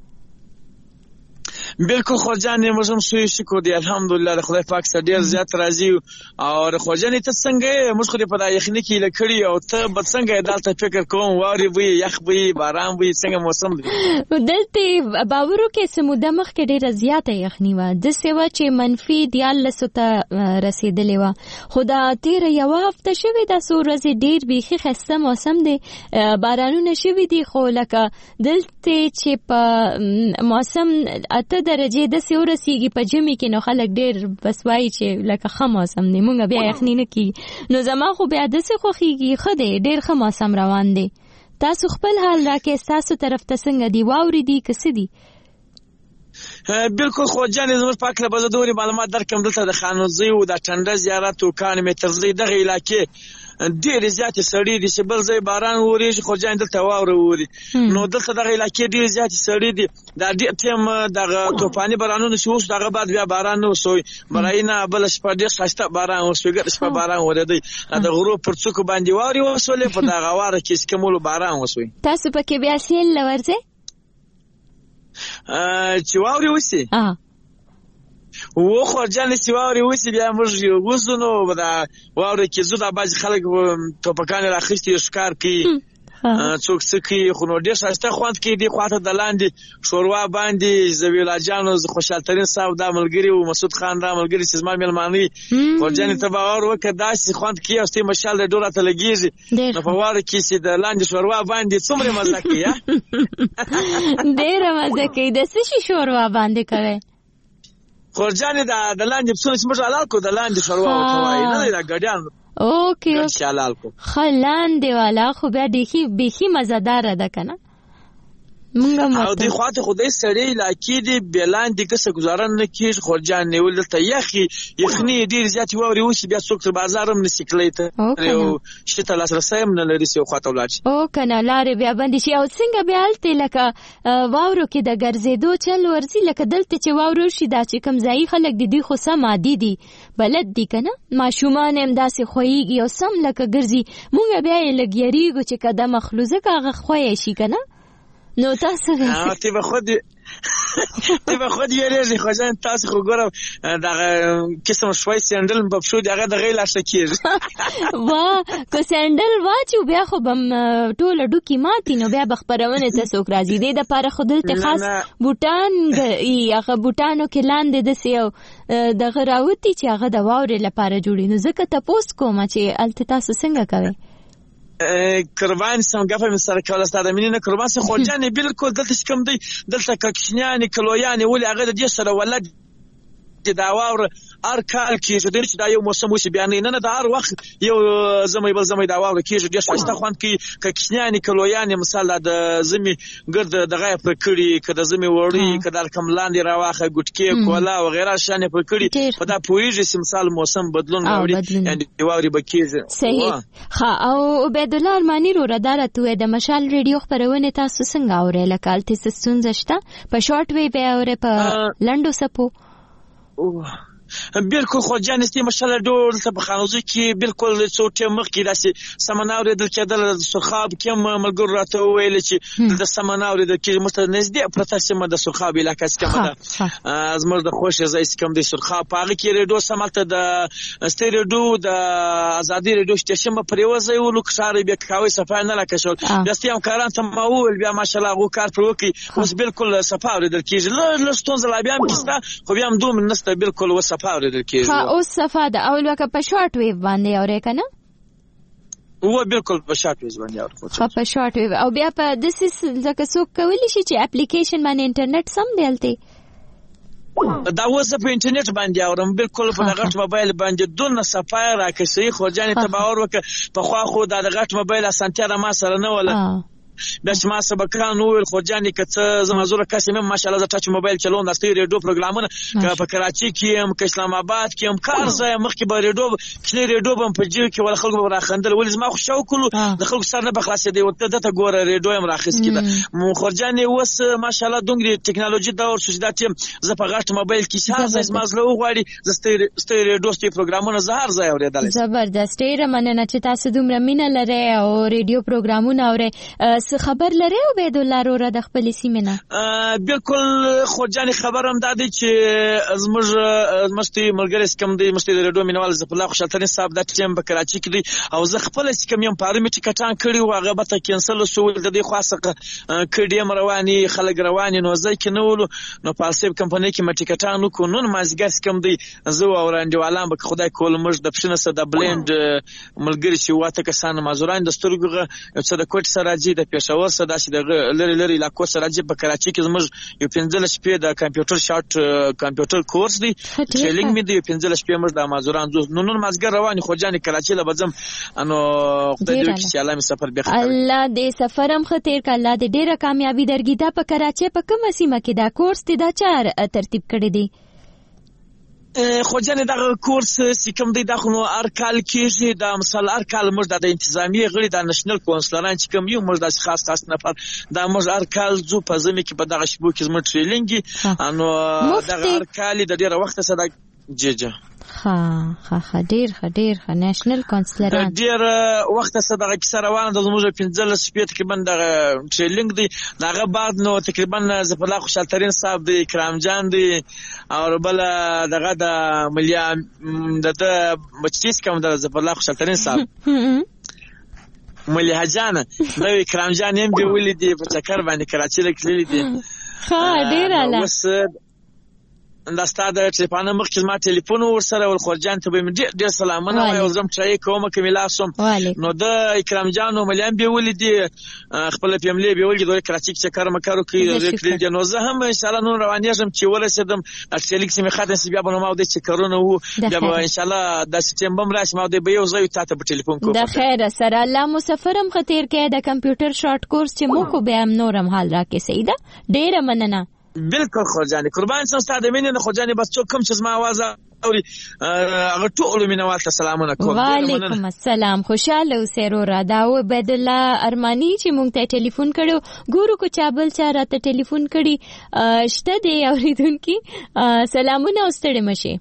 بالکل خورجانې موږ هم ښه شکر دی الحمدلله د خدای پاک څخه ډېر زیات راضي یو. او خورجانې ته څنګه یې؟ موږ خو دې په دا یخني کې هیله کړي او ته به څنګه یې دلته فکر کوم واورې به یې یخ به یې باران به یې څنګه موسم دی؟ دلته باورو کې څه موده مخکې ډېره زیاته یخني وه داسې وه چې منفي دیارلسو ته رسېدلې وه خو دا تېره یوه هفته شوې ده څو ورځې ډېر بیخي ښایسته موسم دی بارانونه شوي دي خو لکه دلته چې په موسم اته درجې داسې ورسېږي په ژمي کې نو خلک ډېر بس وایي چې لکه ښه موسم دی مونږ بیا یخني نه کېږي نو زما خو بیا داسې خوښېږي ښه دی ډېر ښه موسم روان دی. تاسو خپل حال راکې ستاسو طرف ته څنګه دي واورې دي که څه دي؟ بالکل خورجانې زموږ په هکله به زه دورې معلومات درکړم. دلته د خانوزیو د ټنډه زیارت و کان مترزۍ دغه علاقې ډېرې زیاتې سړې دي چې بل ځای باران وورېږي خورجانې دلته واوره ووري نو دلته دغه علاقې ډېرې زیاتې سړې دي. دا ډېر ټایم دغه توفاني بارانونه چې وشو دغه بعد بیا باران نه وسوی برایي نه بله شپه ډېر ښایسته باران وسوی ګډه شپه باران ورېدی د غرو پر څوکو باندې واورې وسولې په دغه واوره کې سکمولو باران وسوی. تاسو پکې بیا سیل له ورځئ چې واورې وسي و خورجانې چې واورې وسي بیا موږ وځو نو د واورې کې ځو دا بعضې خلک ټوپکانې راخیستي ښکار کوي څوک څه کوي خو نو ډېر ښایسته خوند کوي دې خواته د لاندې شوروا باندې زویلا جانو خوشحال ترین صاحب دا ملګري و مسعود خان دا ملګري چې زما مېلمانه وي خورجانې ته باور وکړه داسې خوند کوي او ستې مشال د ډور راته لګېږي نو په واوره کې چې د لاندې شوروا باندې څومره مزه کوي ډېره مزه کوي د څه شي شوروا باندې کوئ خورجانې د لاندې پسونه چې موږ حلال کړو د لاندې شوروا ورته وایي نه دی دا ګډیان اوکې ښه لاندې والا خو بیا بیخي مزهداره ده که نه او دې خواته خو دې سړې علاقې دي بیا لاندې کسه ګزاره نه کېږي خورجانې ول دلته یخي یخني ډېرې زیاتې واورې وشي بیا څوک تر بازار هم نشي تللی ته یو شي ته لاسرسی هم نه لري چې یو خواته ولاړ شي او که نه لارې بیا بندې شي او څنګه بیا هلته لکه واورو کې د ګرځېدو چل ورځي لکه دلته چې واورو شي دا چې کوم ځایي خلک دي دوی خو سم عادي دي بلد دي که نه ماشومان هم داسې خویږي او سم لکه ګرځي مونږ بیا یې لږ یریږو چې که د مخلو ځکه هغه خوی شي که نه نو تاسو ته به خود ته به خود یریږي خورجانې تاسو خو ګورم دغه قسم شوی سینډل په پښو دي هغه دغه لاشه کېږي واه که سینډل واچو بیا خو به ټوله ډوکې ماتي نو بیا به خپرونې ته څوک راځي دې دپاره خو دلته خاص بوټان هغه بوټانو کې لاندې داسې یو دغه راوتي چې هغه د واورې لپاره جوړي نو ځکه تپوس کومه چې هلته تاسو څنګه کوئ قربان سم ګپه مې سره کوله ستا د مینې نه قربان سم خورجانې بالکل دلته چې کوم دی دلته که کوچنیانې که لویانې ولې هغه د دې سره ولد دا واوره هر کال کېږي ډېر چې دا یو موسم وشي بیا نه نه د هر وخت یو زمی بل زمی دا واوره کېږي ډېر ښایسته خوند کوي که کوچنیانې که لویانې مثال د زمي ګرد دغه یې پرې کړي که د زمي وړۍ که دا کوم لاندې راواخه ګوټکې کوله وغیره شیان یې پرې کړي په دا پوهېږي چې مثال موسم بدلون راوړي یعنې واورې به کېږي صحیح ښه او عبیدالله ارماني وروره دا راته ووایه د مشال ریډیو خپرونې تاسو څنګه اورئ لکه هلته څه ستونزه شته په شارټ ویو یې اورئ په لنډو څپو بالکل خورجانې ستې مشاله ډول ته په خانوزۍ کې بالکل څو ټیم مخکې داسې سمه نه اورېدل کېدله د سرخاب کې هم ملګرو راته وویل چې دلته سمه نه اورېدل کېږي موږ ته نږدې پرته سیمه د سرخاب علاقه چې کومه ده زموږ د خوښې ځای چې کوم دی سرخاب په هغه کې ریډیو سم هلته د ستې ریډیو د ازادي ریډیو سټیشن به پر یوه ځای ولو ښار یې بیا کاوی صفا نه لکه شول بیا ستې همکاران ته ما وویل بیا ماشاءالله هغو کار پرې وکړي اوس بالکل صفا اورېدل کېږي لږ ستونزه لا بیا هم کې شته خو بیا هم دومره نشته بالکل اوس صفا اورېدل کېږي ها اوس صفا ده او لکه په شارټ ویو باندې اورئ که نه و بالکل په شارټ ویو باندې اورئ ښه په شارټ ویو او بیا په داسې ځکه څوک کولی شي چې اپلیکیشن باندې انټرنیټ سم دی هلته دا اوس په انټرنیټ باندې اورم بالکل په غټ موبایل باندې دونه صفا راکشي خورجانې ته باور وکړه پخوا خو دا د غټ موبایل اسانتیا ما سره نه وله بیا چې ما سبقان وویل خو جانې که څه زه معذوره کس یم ماشاءالله زه ټچ موبایل چلوم د ستړي ریډیو پروګرامونه که په کراچي کې یم که اسلام آباد کې یم کار ځای مخکې به ریډیو کښنی ریډیو به م په جیب کې ولا خلکو به راخندل ولې زما خو شوق ولو د خلکو سر نه به خلاصېدی ورته دته ګوره ریډیو یم راخیستې ده مخور جانې اوس ماشاءالله دومره ټکنالوژي دور شو چې دا ټیم زه په غټ موبایل کې هر ځای زما زړه وغواړي زه ستړي ریډیو ستړي پروګرامونه زه هر ځای اورېدلی زبردست ډېره مننه چې تاسو دومره مینه لرئ او ریډیو پروګرامونه اورئ څه خبر لرئ عبیدالله وروره د خپلې سیمې نه بالکل خور جانې خبر هم دا دی چې زموږ مستې ملګری چې کوم دی مستې د ریډیو مینوال ظفر الله خوشحالترین صاحب دا ټیم په کراچي کې دی او زه خپله چې کوم یم پاره مې ټکټان کړي وو هغه به ته کینسل شو د دې خوا څخه کډیم رواني خلک رواني نو زه کې نه ولو نو په السیب کمپنۍ کې مې ټکټان وکړو نن مازدیګر چې کوم دی زه او انډیوالان به خدای کول موږ د پښنه سره د بلند ملګری چې واته کسان مازوران د سترګو یو څه د کوټ سره راځي د پېښور سره داسې د لری لری علاقو سره راځي په کراچي کې زموږ یو پنځه شپې د کمپیوټر شارټ کمپیوټر کورس دی ټریننګ مې دی پنځه شپې موږ د مازوران زو نو نن مازګر رواني خو جانې کراچي له بځم انو خدای دې چې الله می سفر به الله دې سفرم خطر ک الله دې ډېره کامیابی درګی دا په کراچي په کومه سیمه کې دا کورس دې دا چار ترتیب کړی دی خو جانې دغه کورس چې کوم دی دا خو نو هر کال کېږي دا مثال هر کال موږ د انتظامیې غړي د نېشنل کونسلران چې کوم یو موږ داسې خاص خاص نفر دا موږ هر کال ځو په ژمي کې په دغه شپو کې زموږ ټریننګ نو دغه هر کال د ډېره وخته سره جی جی ها ها ها ډیر ها ډیر ها نېشنل کونسلران ډیر وخت سره دغه کیسه روانه د زموږ پنځه شپې تقریبا دغه ټریننګ دی دغه بعد نو تقریبا ظفر الله خوشحالترین صاحب دی کرام جان دی او بل دغه د ملیا د بچیس کوم د ظفر الله خوشحالترین صاحب ملیا جان نو کرام جان هم به ولیدي په چکر باندې کراچي لکلی دی ها ډیر اعلی دا ستاد ټلیفون مخ چې ما ټلیفون ورسره ول خورجان ته به ډېر ډېر سلامونه او زم چای کوم کمیلا سم نو د اکرام جان او مليان به ولدي خپل فیملی به ولدي د کراچي چې کار مکرو کوي د نو زه هم ان شاء الله نو روانېږم چې ورسېدم اټلیکس می خاطر سی بیا به نو ما د چې کارونه وو بیا ان شاء الله د سپتمبر راش ما د به یو ځای ته په ټلیفون کوم د خیر سره الله مسافرم خطر کې د کمپیوټر شارټ کورس چې مو کو به هم نورم حال راکې سیده ډېر مننه بالکل خوجاني قربان سم ستاسو د مینې نه خوجاني بس څوک کم چې ما आवाज اوري هغه ټول مینوال ته سلامونه کوم وعلیکم السلام خوشاله اوسئ را دا عبید الله ارمانی چې مونږ ته ټلیفون کړو ګورو کو چابل چا راته ټلیفون کړي شته دی اوریدونکي سلامونه واستړي مشه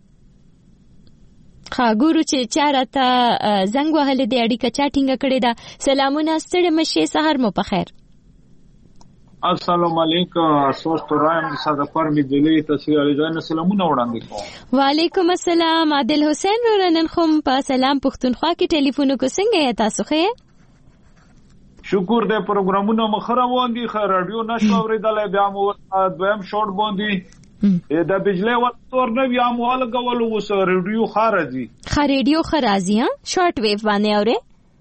ها ګورو چې چا راته زنګ وهل دی اړیکه چاټینګ کړي دا سلامونه واستړي مشه سحر مو په خیر السلام علیکم سوست رایم صدفر می دلی تصویر علی جان سلامونه وړاندې کوم وعلیکم السلام عادل حسین رنن خم په سلام پښتونخوا کې ټلیفون کو څنګه یا تاسو ښه شکر دې پروګرامونه مخره وندي خ رادیو نشو اوریدل بیا مو دویم شورت باندې دا بجلی ورتور نه بیا مو لګول وس رادیو خارجي خ رادیو خرازي ها شارټ ویو باندې اوره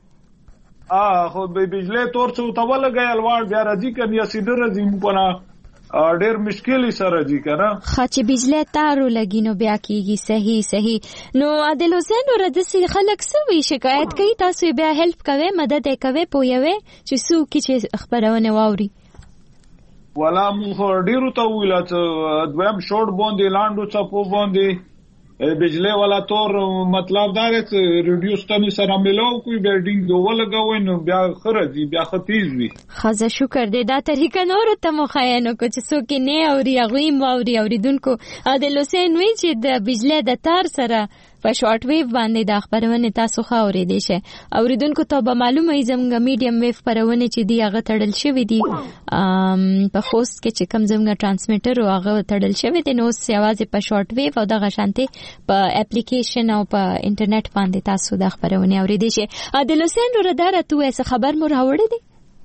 اه خو به بجلی تور څو ته ولګیل وړ بیا راځي کنه یا سیده راځي په ډېر مشکل سره راځي کنه خاطر بجلی تارو لګي نو بیا کیږي صحیح صحیح نو عادل حسین ورته خلک سوي شکایت کوي تاسو بیا هیلپ کوي مدد کوي پویوي چې سو کی چې خبرونه واوري ولا مو ډیرو ته ویل چې دویم شورت باندې لاندو چپو باندې بجلی والا تور مطلب دا دی چې ریډیو ستنې سره ملاو کوي بلډینګ دوه لګوي نو بیا خرجي بیا ختیز وي خزه شکر دې دا طریقه نور ته مخاینو کو چې څوک نه اوري غویم اوري اوریدونکو عادل حسین وی چې د بجلی د تار سره په شارټ ویو باندې د خبرونه تاسو خاورې دي شه اوریدونکو ته به معلومه ای زموږ میډیم ویو خبرونه چې دی هغه تړل شوی دی په خوست کې چې کم زموږ ترانسمیټر او هغه تړل شوی دی نو سیاوازه په شارټ ویو او د غشانته په اپلیکیشن او په انټرنیټ باندې تاسو د خبرونه اوریدئ شه عادل حسین ورته تو څه خبر مو راوړی دی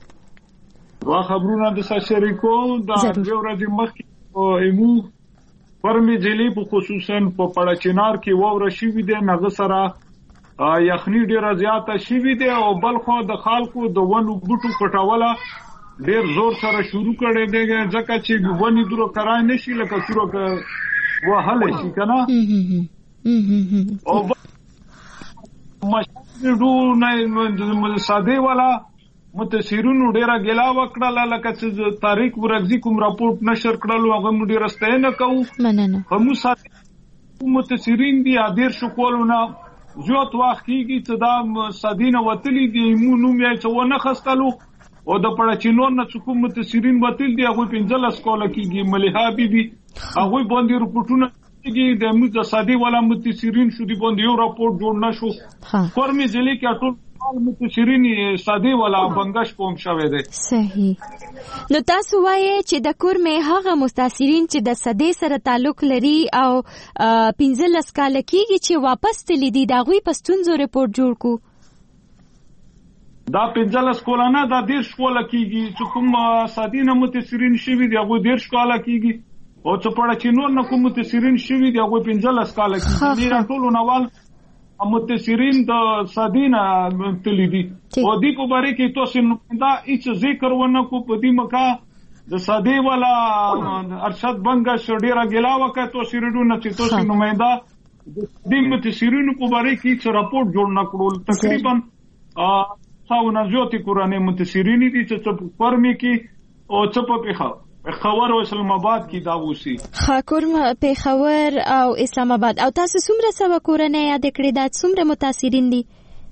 وا خبرونه د شریکو د یو ورځې مخکې او ایمو فرمی جلی په خصوصا په پړچینار کې وور شي وي د نغ سره یخنی ډیره زیاته شي وي د او بل خو د خلکو د ونو بوټو کټاوله ډیر زور سره شروع کړي دی ځکه چې ونی درو کرای نشي لکه شروع ک وهل شي کنه او مشهور نه ساده والا متاثرینو ډیره ګلا وکړه لکه چې تاریخ ورغزي کوم راپورټ نشر کړلو هغه موږ ډیره ستاینه کوو مننه هم سات متاثرین دي ادیر شو کولونه زیات وخت کیږي چې دا صدینه وتلی دي مو نوم یې څو نه خستلو او د پړچینو نه څوک متاثرین وتل دي هغه پنځل اسکول کیږي مليحه بیبي هغه باندې رپورټونه کیږي د موږ صدی ولا متاثرین شو دي باندې یو راپورټ جوړ نشو کورمي ځلې کې ټول متشرین ساده ولا بنگش کوم شوه دي صحیح نو تاسو وایي چې د کورمه هغه متاثرین چې د ساده سره تعلق لري او پنځل اسکال کیږي چې واپس تللی دي دا غوي پستونزو ریپورت جوړ کو دا پنځل اسکولانه دا ډیر شکول کیږي چې کوم سادینه متاثرین شوی دی هغه ډیر شکول کیږي او چې پړه چې نور نه کوم متاثرین شوی دی هغه پنځل اسکال کیږي نه ټول نوال متاثرین د صدینه تللی دي او دی په باره کې تاسو نو دا هیڅ ذکر ونه کو په دې مکا د صدی ولا ارشد بنگش ډیره ګلا وکړه تاسو ریډونه چې تاسو نمائنده د دې متاثرین په باره کې څه راپورټ جوړ نکړول تقریبا څاو نه زیاتې کورانه متاثرین دي چې په فرمي کې او څه په پیښه خبر او اسلام آباد کی دا وسی خاکور پیښور او اسلام آباد او تاسو څومره سوا کورنۍ یاد کړی دا څومره متاثرین دي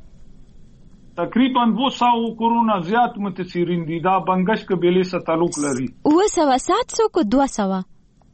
تقریبا دو سو کورونا زیات متاثرین دي دا بنگش قبیله سره تعلق لري و سوا سات سو کو دو سوا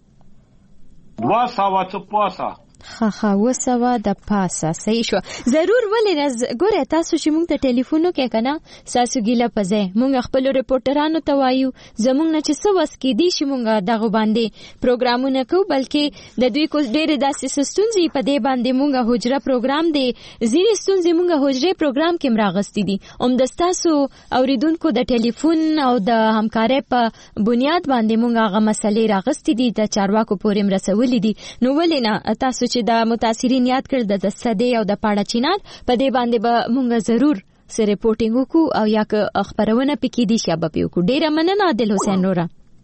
دو سوا چپاسا خا خا و سوا د پاسه صحیح شو ضرور ولې نز ګوره تاسو چې موږ ته ټلیفونو کې کنه تاسو ګیله پځه موږ خپل ریپورټرانو ته وایو زموږ نه چې څه وس کې دي چې موږ دغه باندې پروګرامونه کوو بلکې د دوی کو ډېر داسې سستونزي په دې باندې موږ هجره پروګرام دی زیری ستونزي موږ هجره پروګرام کې مراغستې دي اوم د تاسو اوریدونکو د ټلیفون او د همکارۍ په بنیاد باندې موږ هغه مسلې راغستې دي د چارواکو پورې مرسولې دي نو ولې نه تاسو چې د متاثرین یاد کړ د سده او د پاړه چینار په دې باندې به مونږ ضرور سره ریپورټینګ وکړو او یا که خبرونه پکې دي شابه پیو ډیره مننه عادل حسین نورا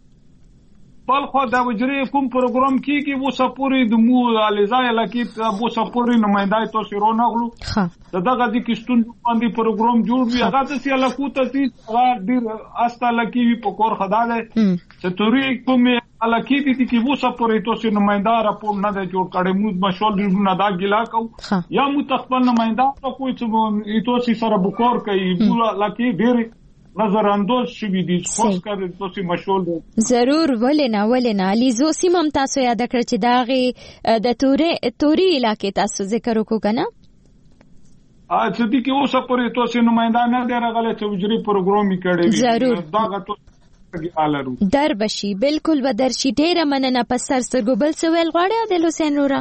بل خو دا وجري کوم پروګرام کیږي وو سپوري د مو الزای لکه وو سپوري نمائندای تو سره نغلو ها دغه د کیستون باندې پروګرام جوړ وی هغه څه سی لکوته دي هغه ډیر استا لکی وی پکور خداله چې توري کوم لکی دي چې وو سپوري تو سره نمائنده راپور نه جوړ کړي مو مشول نه دا ګلا کو یا مو تخپل نمائنده تو کوئی څه ایتو سی سره بکور کوي وو لکی ډیر نظر انداز شوی دي خاص کر تاسو مشول دي ضرور ولنا ولنا لیزو سیمم تاسو یاد کړ چې داغه د تورې توري علاقې تاسو ذکر وکړو کنه ا چې دي کې اوسه پرې تاسو نمائنده نه درغله چې وجري پروګرام کړي ضرور داغه تو در بشي بالکل به درشي ډیره مننه په سر سترګو بل څه ویل غواړي د حسین نورا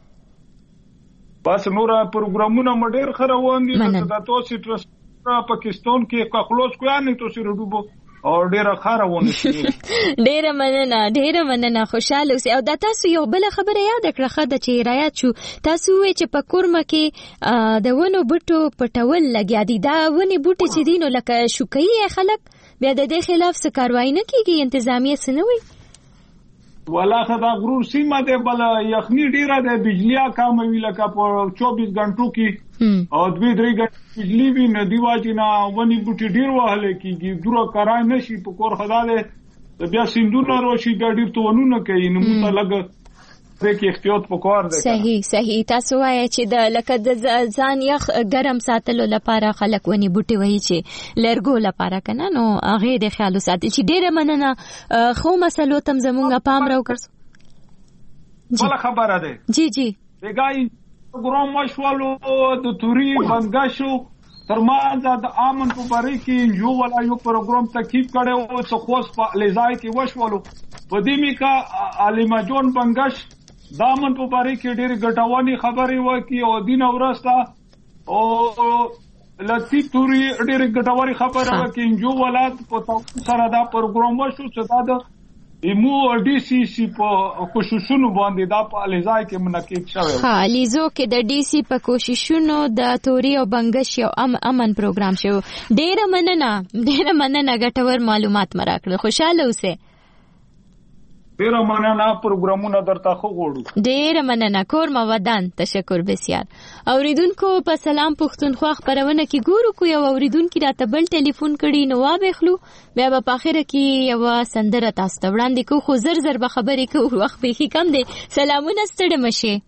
بس نورا پروګرامونه مډیر خروان دي د تاسو ټرست پاکستان کې کاخلوس کو نه تو سره ډوبو او ډیره خارونه ډیره مننه ډیره مننه خوشاله اوسئ او دا تاسو یو بل خبره یاد کړه خدای چې رایات شو تاسو وی چې په کورمه کې د ونو بوټو پټول لګیا دي دا ونی بوټي چې دینو لکه شوکې خلک بیا د دې خلاف څه کاروایی نه کیږي انتظامیه سنوي ولا خدا غرور سیمه ده بل یخنی ډیره ده بجلیه کم وی لکه په چوبیس غنټو کې او دوی درې غنټې بجلی وی نه دی واجینا ونی بوټي ډیر وهله کیږي دوره کرای نشي په کور خدا ده بیا سندونه روشي بیا ډیر ته ونونه کوي نو مت لګ پرې کې احتیاط وکړ ده صحیح صحیح تاسو وایي چې د لکه د ځان یخ ګرم ساتلو لپاره خلک ونی بوټي وایي چې لرګو لپاره کنه نو هغه د خیال ساتي چې ډیره مننه خو مسلو تم زمونږه پام راو کړو بل خبره ده جی جی بګای پروګرام مشوالو د توري بنگاشو ترمنځ د امن په باره کې یو ولا یو پروګرام تکلیف کړي او څه خوښ په لزای کې وشولو په دې می کا علیما جون بنگاش دامن په باره کې ډېر ګټوانی خبرې وکي او دین اورستا او لتی توري ډېر ګټوانی خبره وکي جو ولات په تاسو سره دا پروګرام وشو چې دا د ایمو ډي سي سي په کوششونو باندې دا په الزای کې منعقد شوی ها لیزو کې د ډي سي په کوششونو د توري او بنگش یو ام امن پروګرام شو ډېر مننه ډېر مننه ګټور معلومات مراکړه خوشاله اوسه ډیره مننه پروګرامونه درته خو غوړو ډیره مننه کور مو ودان تشکر بسیار اوریدونکو په سلام پښتونخوا خبرونه کې ګورو کو یو اوریدونکو راته بل ټلیفون کړي نو وابخلو بیا په اخره کې یو سندره تاسو ته وړاندې کو خو زر زر به خبرې کو وخت به کم دی سلامونه ستړي مشه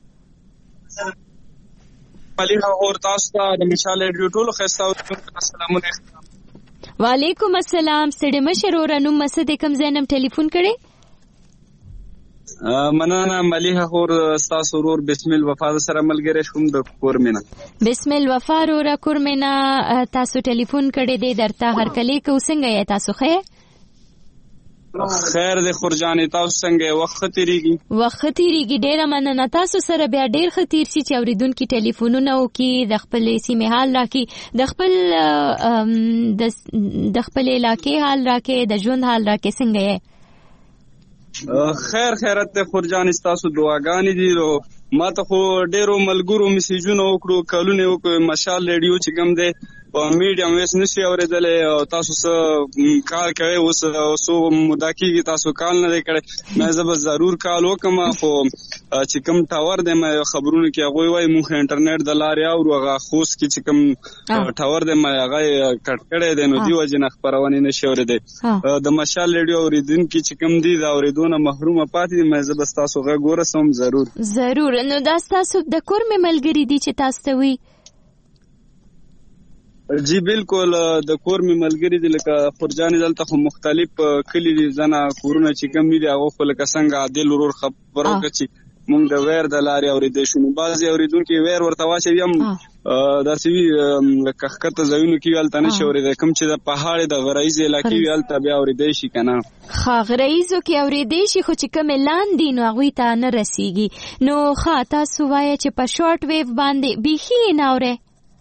مليحه اور تاسو ته د مشال ریډیو ټولو خسته سلامونه وعلیکم السلام ستړي مشه ورونو مسد کم زینم ټلیفون کړي مننه مليحه اور تاسو ورور بسم الله وفا سره ملګری شوم د کورمینا بسم الله وفا ورور کورمینا تاسو ټلیفون کړي دی درته هر کلی کو څنګه یې تاسو خې خیر د خورجانې تاسو څنګه وخت تیریږي وخت تیریږي ډیره مننه تاسو سره بیا ډیر خطیر شي چې اوریدونکو ټلیفونونه وکي د خپل سیمه حال راکې د خپل د خپل علاقې حال راکې د ژوند حال راکې څنګه یې خیر خیرت ته خورجانې تاسو دعاګانې دي ما ته خو ډیرو ملګرو میسیجونه وکړو کالونه وکړو مشال ریډیو چې کوم دی په میډیم ویس نشي اورېدلې او تاسو سره کار کوي اوس سو مداکیږي تاسو کال نه کړي مې زه به ضرور کال وکم خو چې کوم ټاور دی مې خبرونه کې هغه وایي مونږ انټرنیټ د لارې او هغه خوس کې چې کوم ټاور دی مې هغه کټ کړي دی نو دی وجه خبرونه نشي اورېدې د مشال ریډیو اوریدونکو چې کوم دی دا اوریدونه محروم پاتې مې زه به تاسو غږ ورسوم ضرور ضرور نو دا تاسو د کور مې ملګری دي چې تاسو ته وي جی بالکل د کور می ملګری دي لکه فرجانې دلته خو مختلف کلی دي زنه کورونه چې کم دي هغه خو لکه څنګه عادل ورور خبرو کوي مونږ د ویر د لارې اورېدې شو بعضي اوریدونکو ویر ورته واچي هم دا سی لکه خطه زوینو کې ولته نشي اورېدې کوم چې د پهاړ د غرایز علاقې ولته بیا اورېدې شي کنه خا غرایزو کې اورېدې شي خو چې کوم اعلان دي نو هغه ته نه رسیږي نو خا تاسو وایي چې په شارټ ویو باندې بيخي نه اورې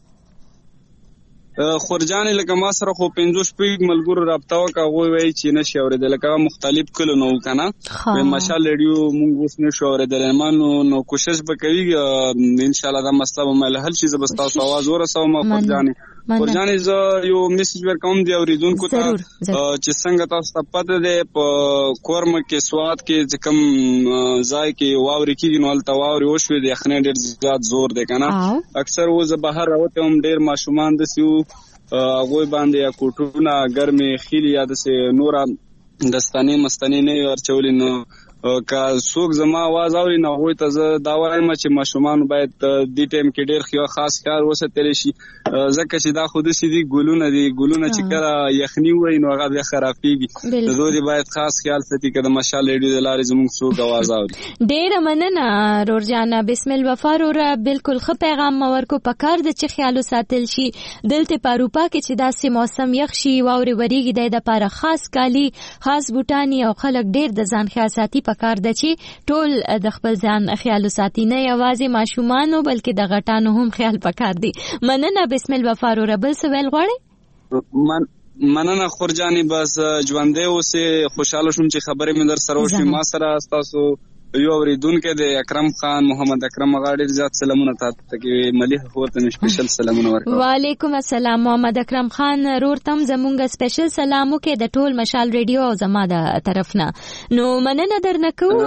خورجانې لکه ما سره خو پنځوس پیګ ملګرو رابطه وکړه هغوی وایي چې نشي اورېدلی لکه مختلف کلو نه وو که نه مشال ریډیو مونږ اوس نشو اورېدلی ما نو نو کوشش به کوي انشاءالله دا مسله به مې حل شي زه به ستاسو اواز ورسوم خورجانې خورجانې زه یو میسج ورکوم دی اورېدونکو ته چې څنګه تاسو ته پته دی په کورمه کې سوات کې چې کوم ځای کې واورې کېږي نو هلته واورې وشوې د یخنۍ ډېر زیات زور دی که نه اکثر و زه بهر راوتی هم ډېر ماشومان داسې وو هغوی باندې یا کوټونه ګرمې خیلي یا داسې نوره دستانې مستانې نه یې ورچولې نو که څوک زما आवाज اوري نو هغوی ته زه دا وایم چې ماشومان باید دې ټایم کې ډېر ښه خاص خیال وساتلی شي ځکه چې دا خو داسې دي ګلونه دي ګلونه چې کله یخني ووایي نو هغه بیا خرابېږي د دوی باید خاص خیال ساتي که د مشال ریډیو د لارې زموږ څوک आवाज اوري ډېره مننه رورجانه بسم الله وفا روره بالکل ښه پیغام مو ورکو پکار د چې خیال وساتل شي دلته په اروپا کې چې داسې موسم یخ شي واورې ورېږي دی دپاره خاص کالي خاص بوټاني او خلک ډېر د ځان خیال ساتي پکار ده چې ټول د خپل ځان خیال وساتي نه یوازې ماشومانو بلکې د غټانو هم خیال پکار دي مننه بسم الله وفا روره بل څه ویل غواړئ من مننه خورجانې بس ژوندی اوسې خوشحاله شوم چې خبرې مې در سره وشوې ما سره ستاسو یو اوریدونکی دی اکرم خان محمد اکرم هغه ډېر زیات سلامونه تاته ته کوي ملیحه خور ته مې سپیشل سلامونه ورکوم وعلیکم السلام محمد اکرم خان رور تم زمونږ سپیشل سلام وکړې د ټول مشال ریډیو او زما د طرف نه نو مننه درنه کوو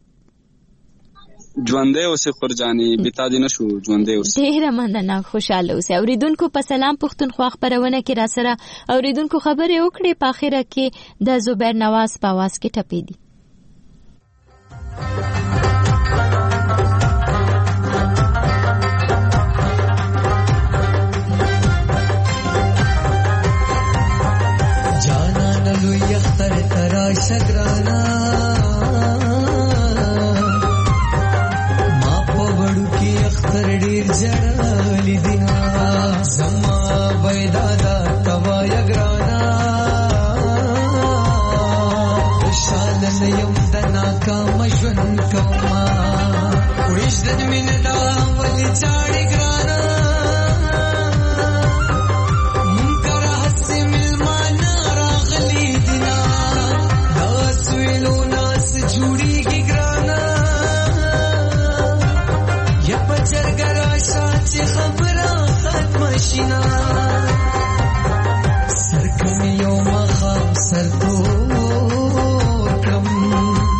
ژوندی اوسې خورجانې بې تا دې نه شو ژوندی اوسې ډېره مننه خوشحاله اوسې اوریدونکو په سلام پښتونخوا خپرونه کې را سره اوریدونکو خبرې وکړې په اخره کې د زبیر نواز په اواز کې ټپې دي جانا نلو یختر ترا شگرانا ما پوڑو کی اختر ډیر جړالی دینا زما بیدادا توا یگرانا شالن یم دنا کا مشون کما وشدن من دا ولی چاڑی گرانا منکر حس ملمان راغلی دینا دا سویلو ناس جوڑی گی گرانا یا پچر گرا شاچ خبرا ختم شینا سرکم یوم خام سر تو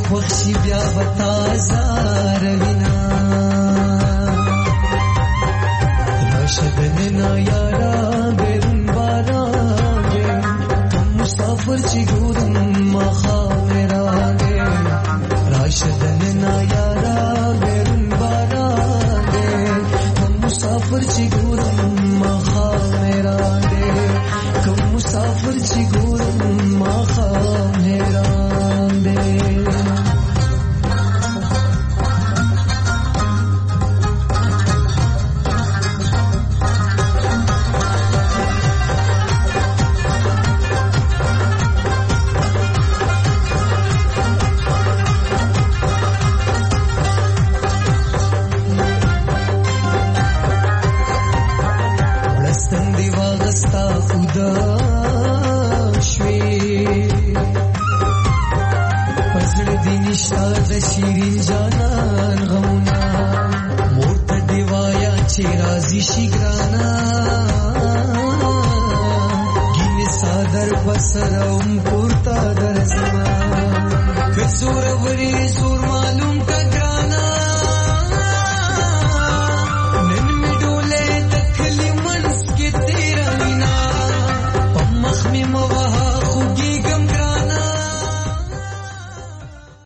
خوشی بیا وتا زاروینا راشدن نا یارا بیرون بارانگه کم مسافر چی گورم مخا میرانگه راشدن نا یارا بیرون بارانگه کم مسافر چی گورم مخا میرانگه کم مسافر چی گورم مخا میرانگه شیرین جانان غمونا مورت دیوایا چه رازی شگرانا گین سادر پسرم پورتا در زمان کسور وری سورما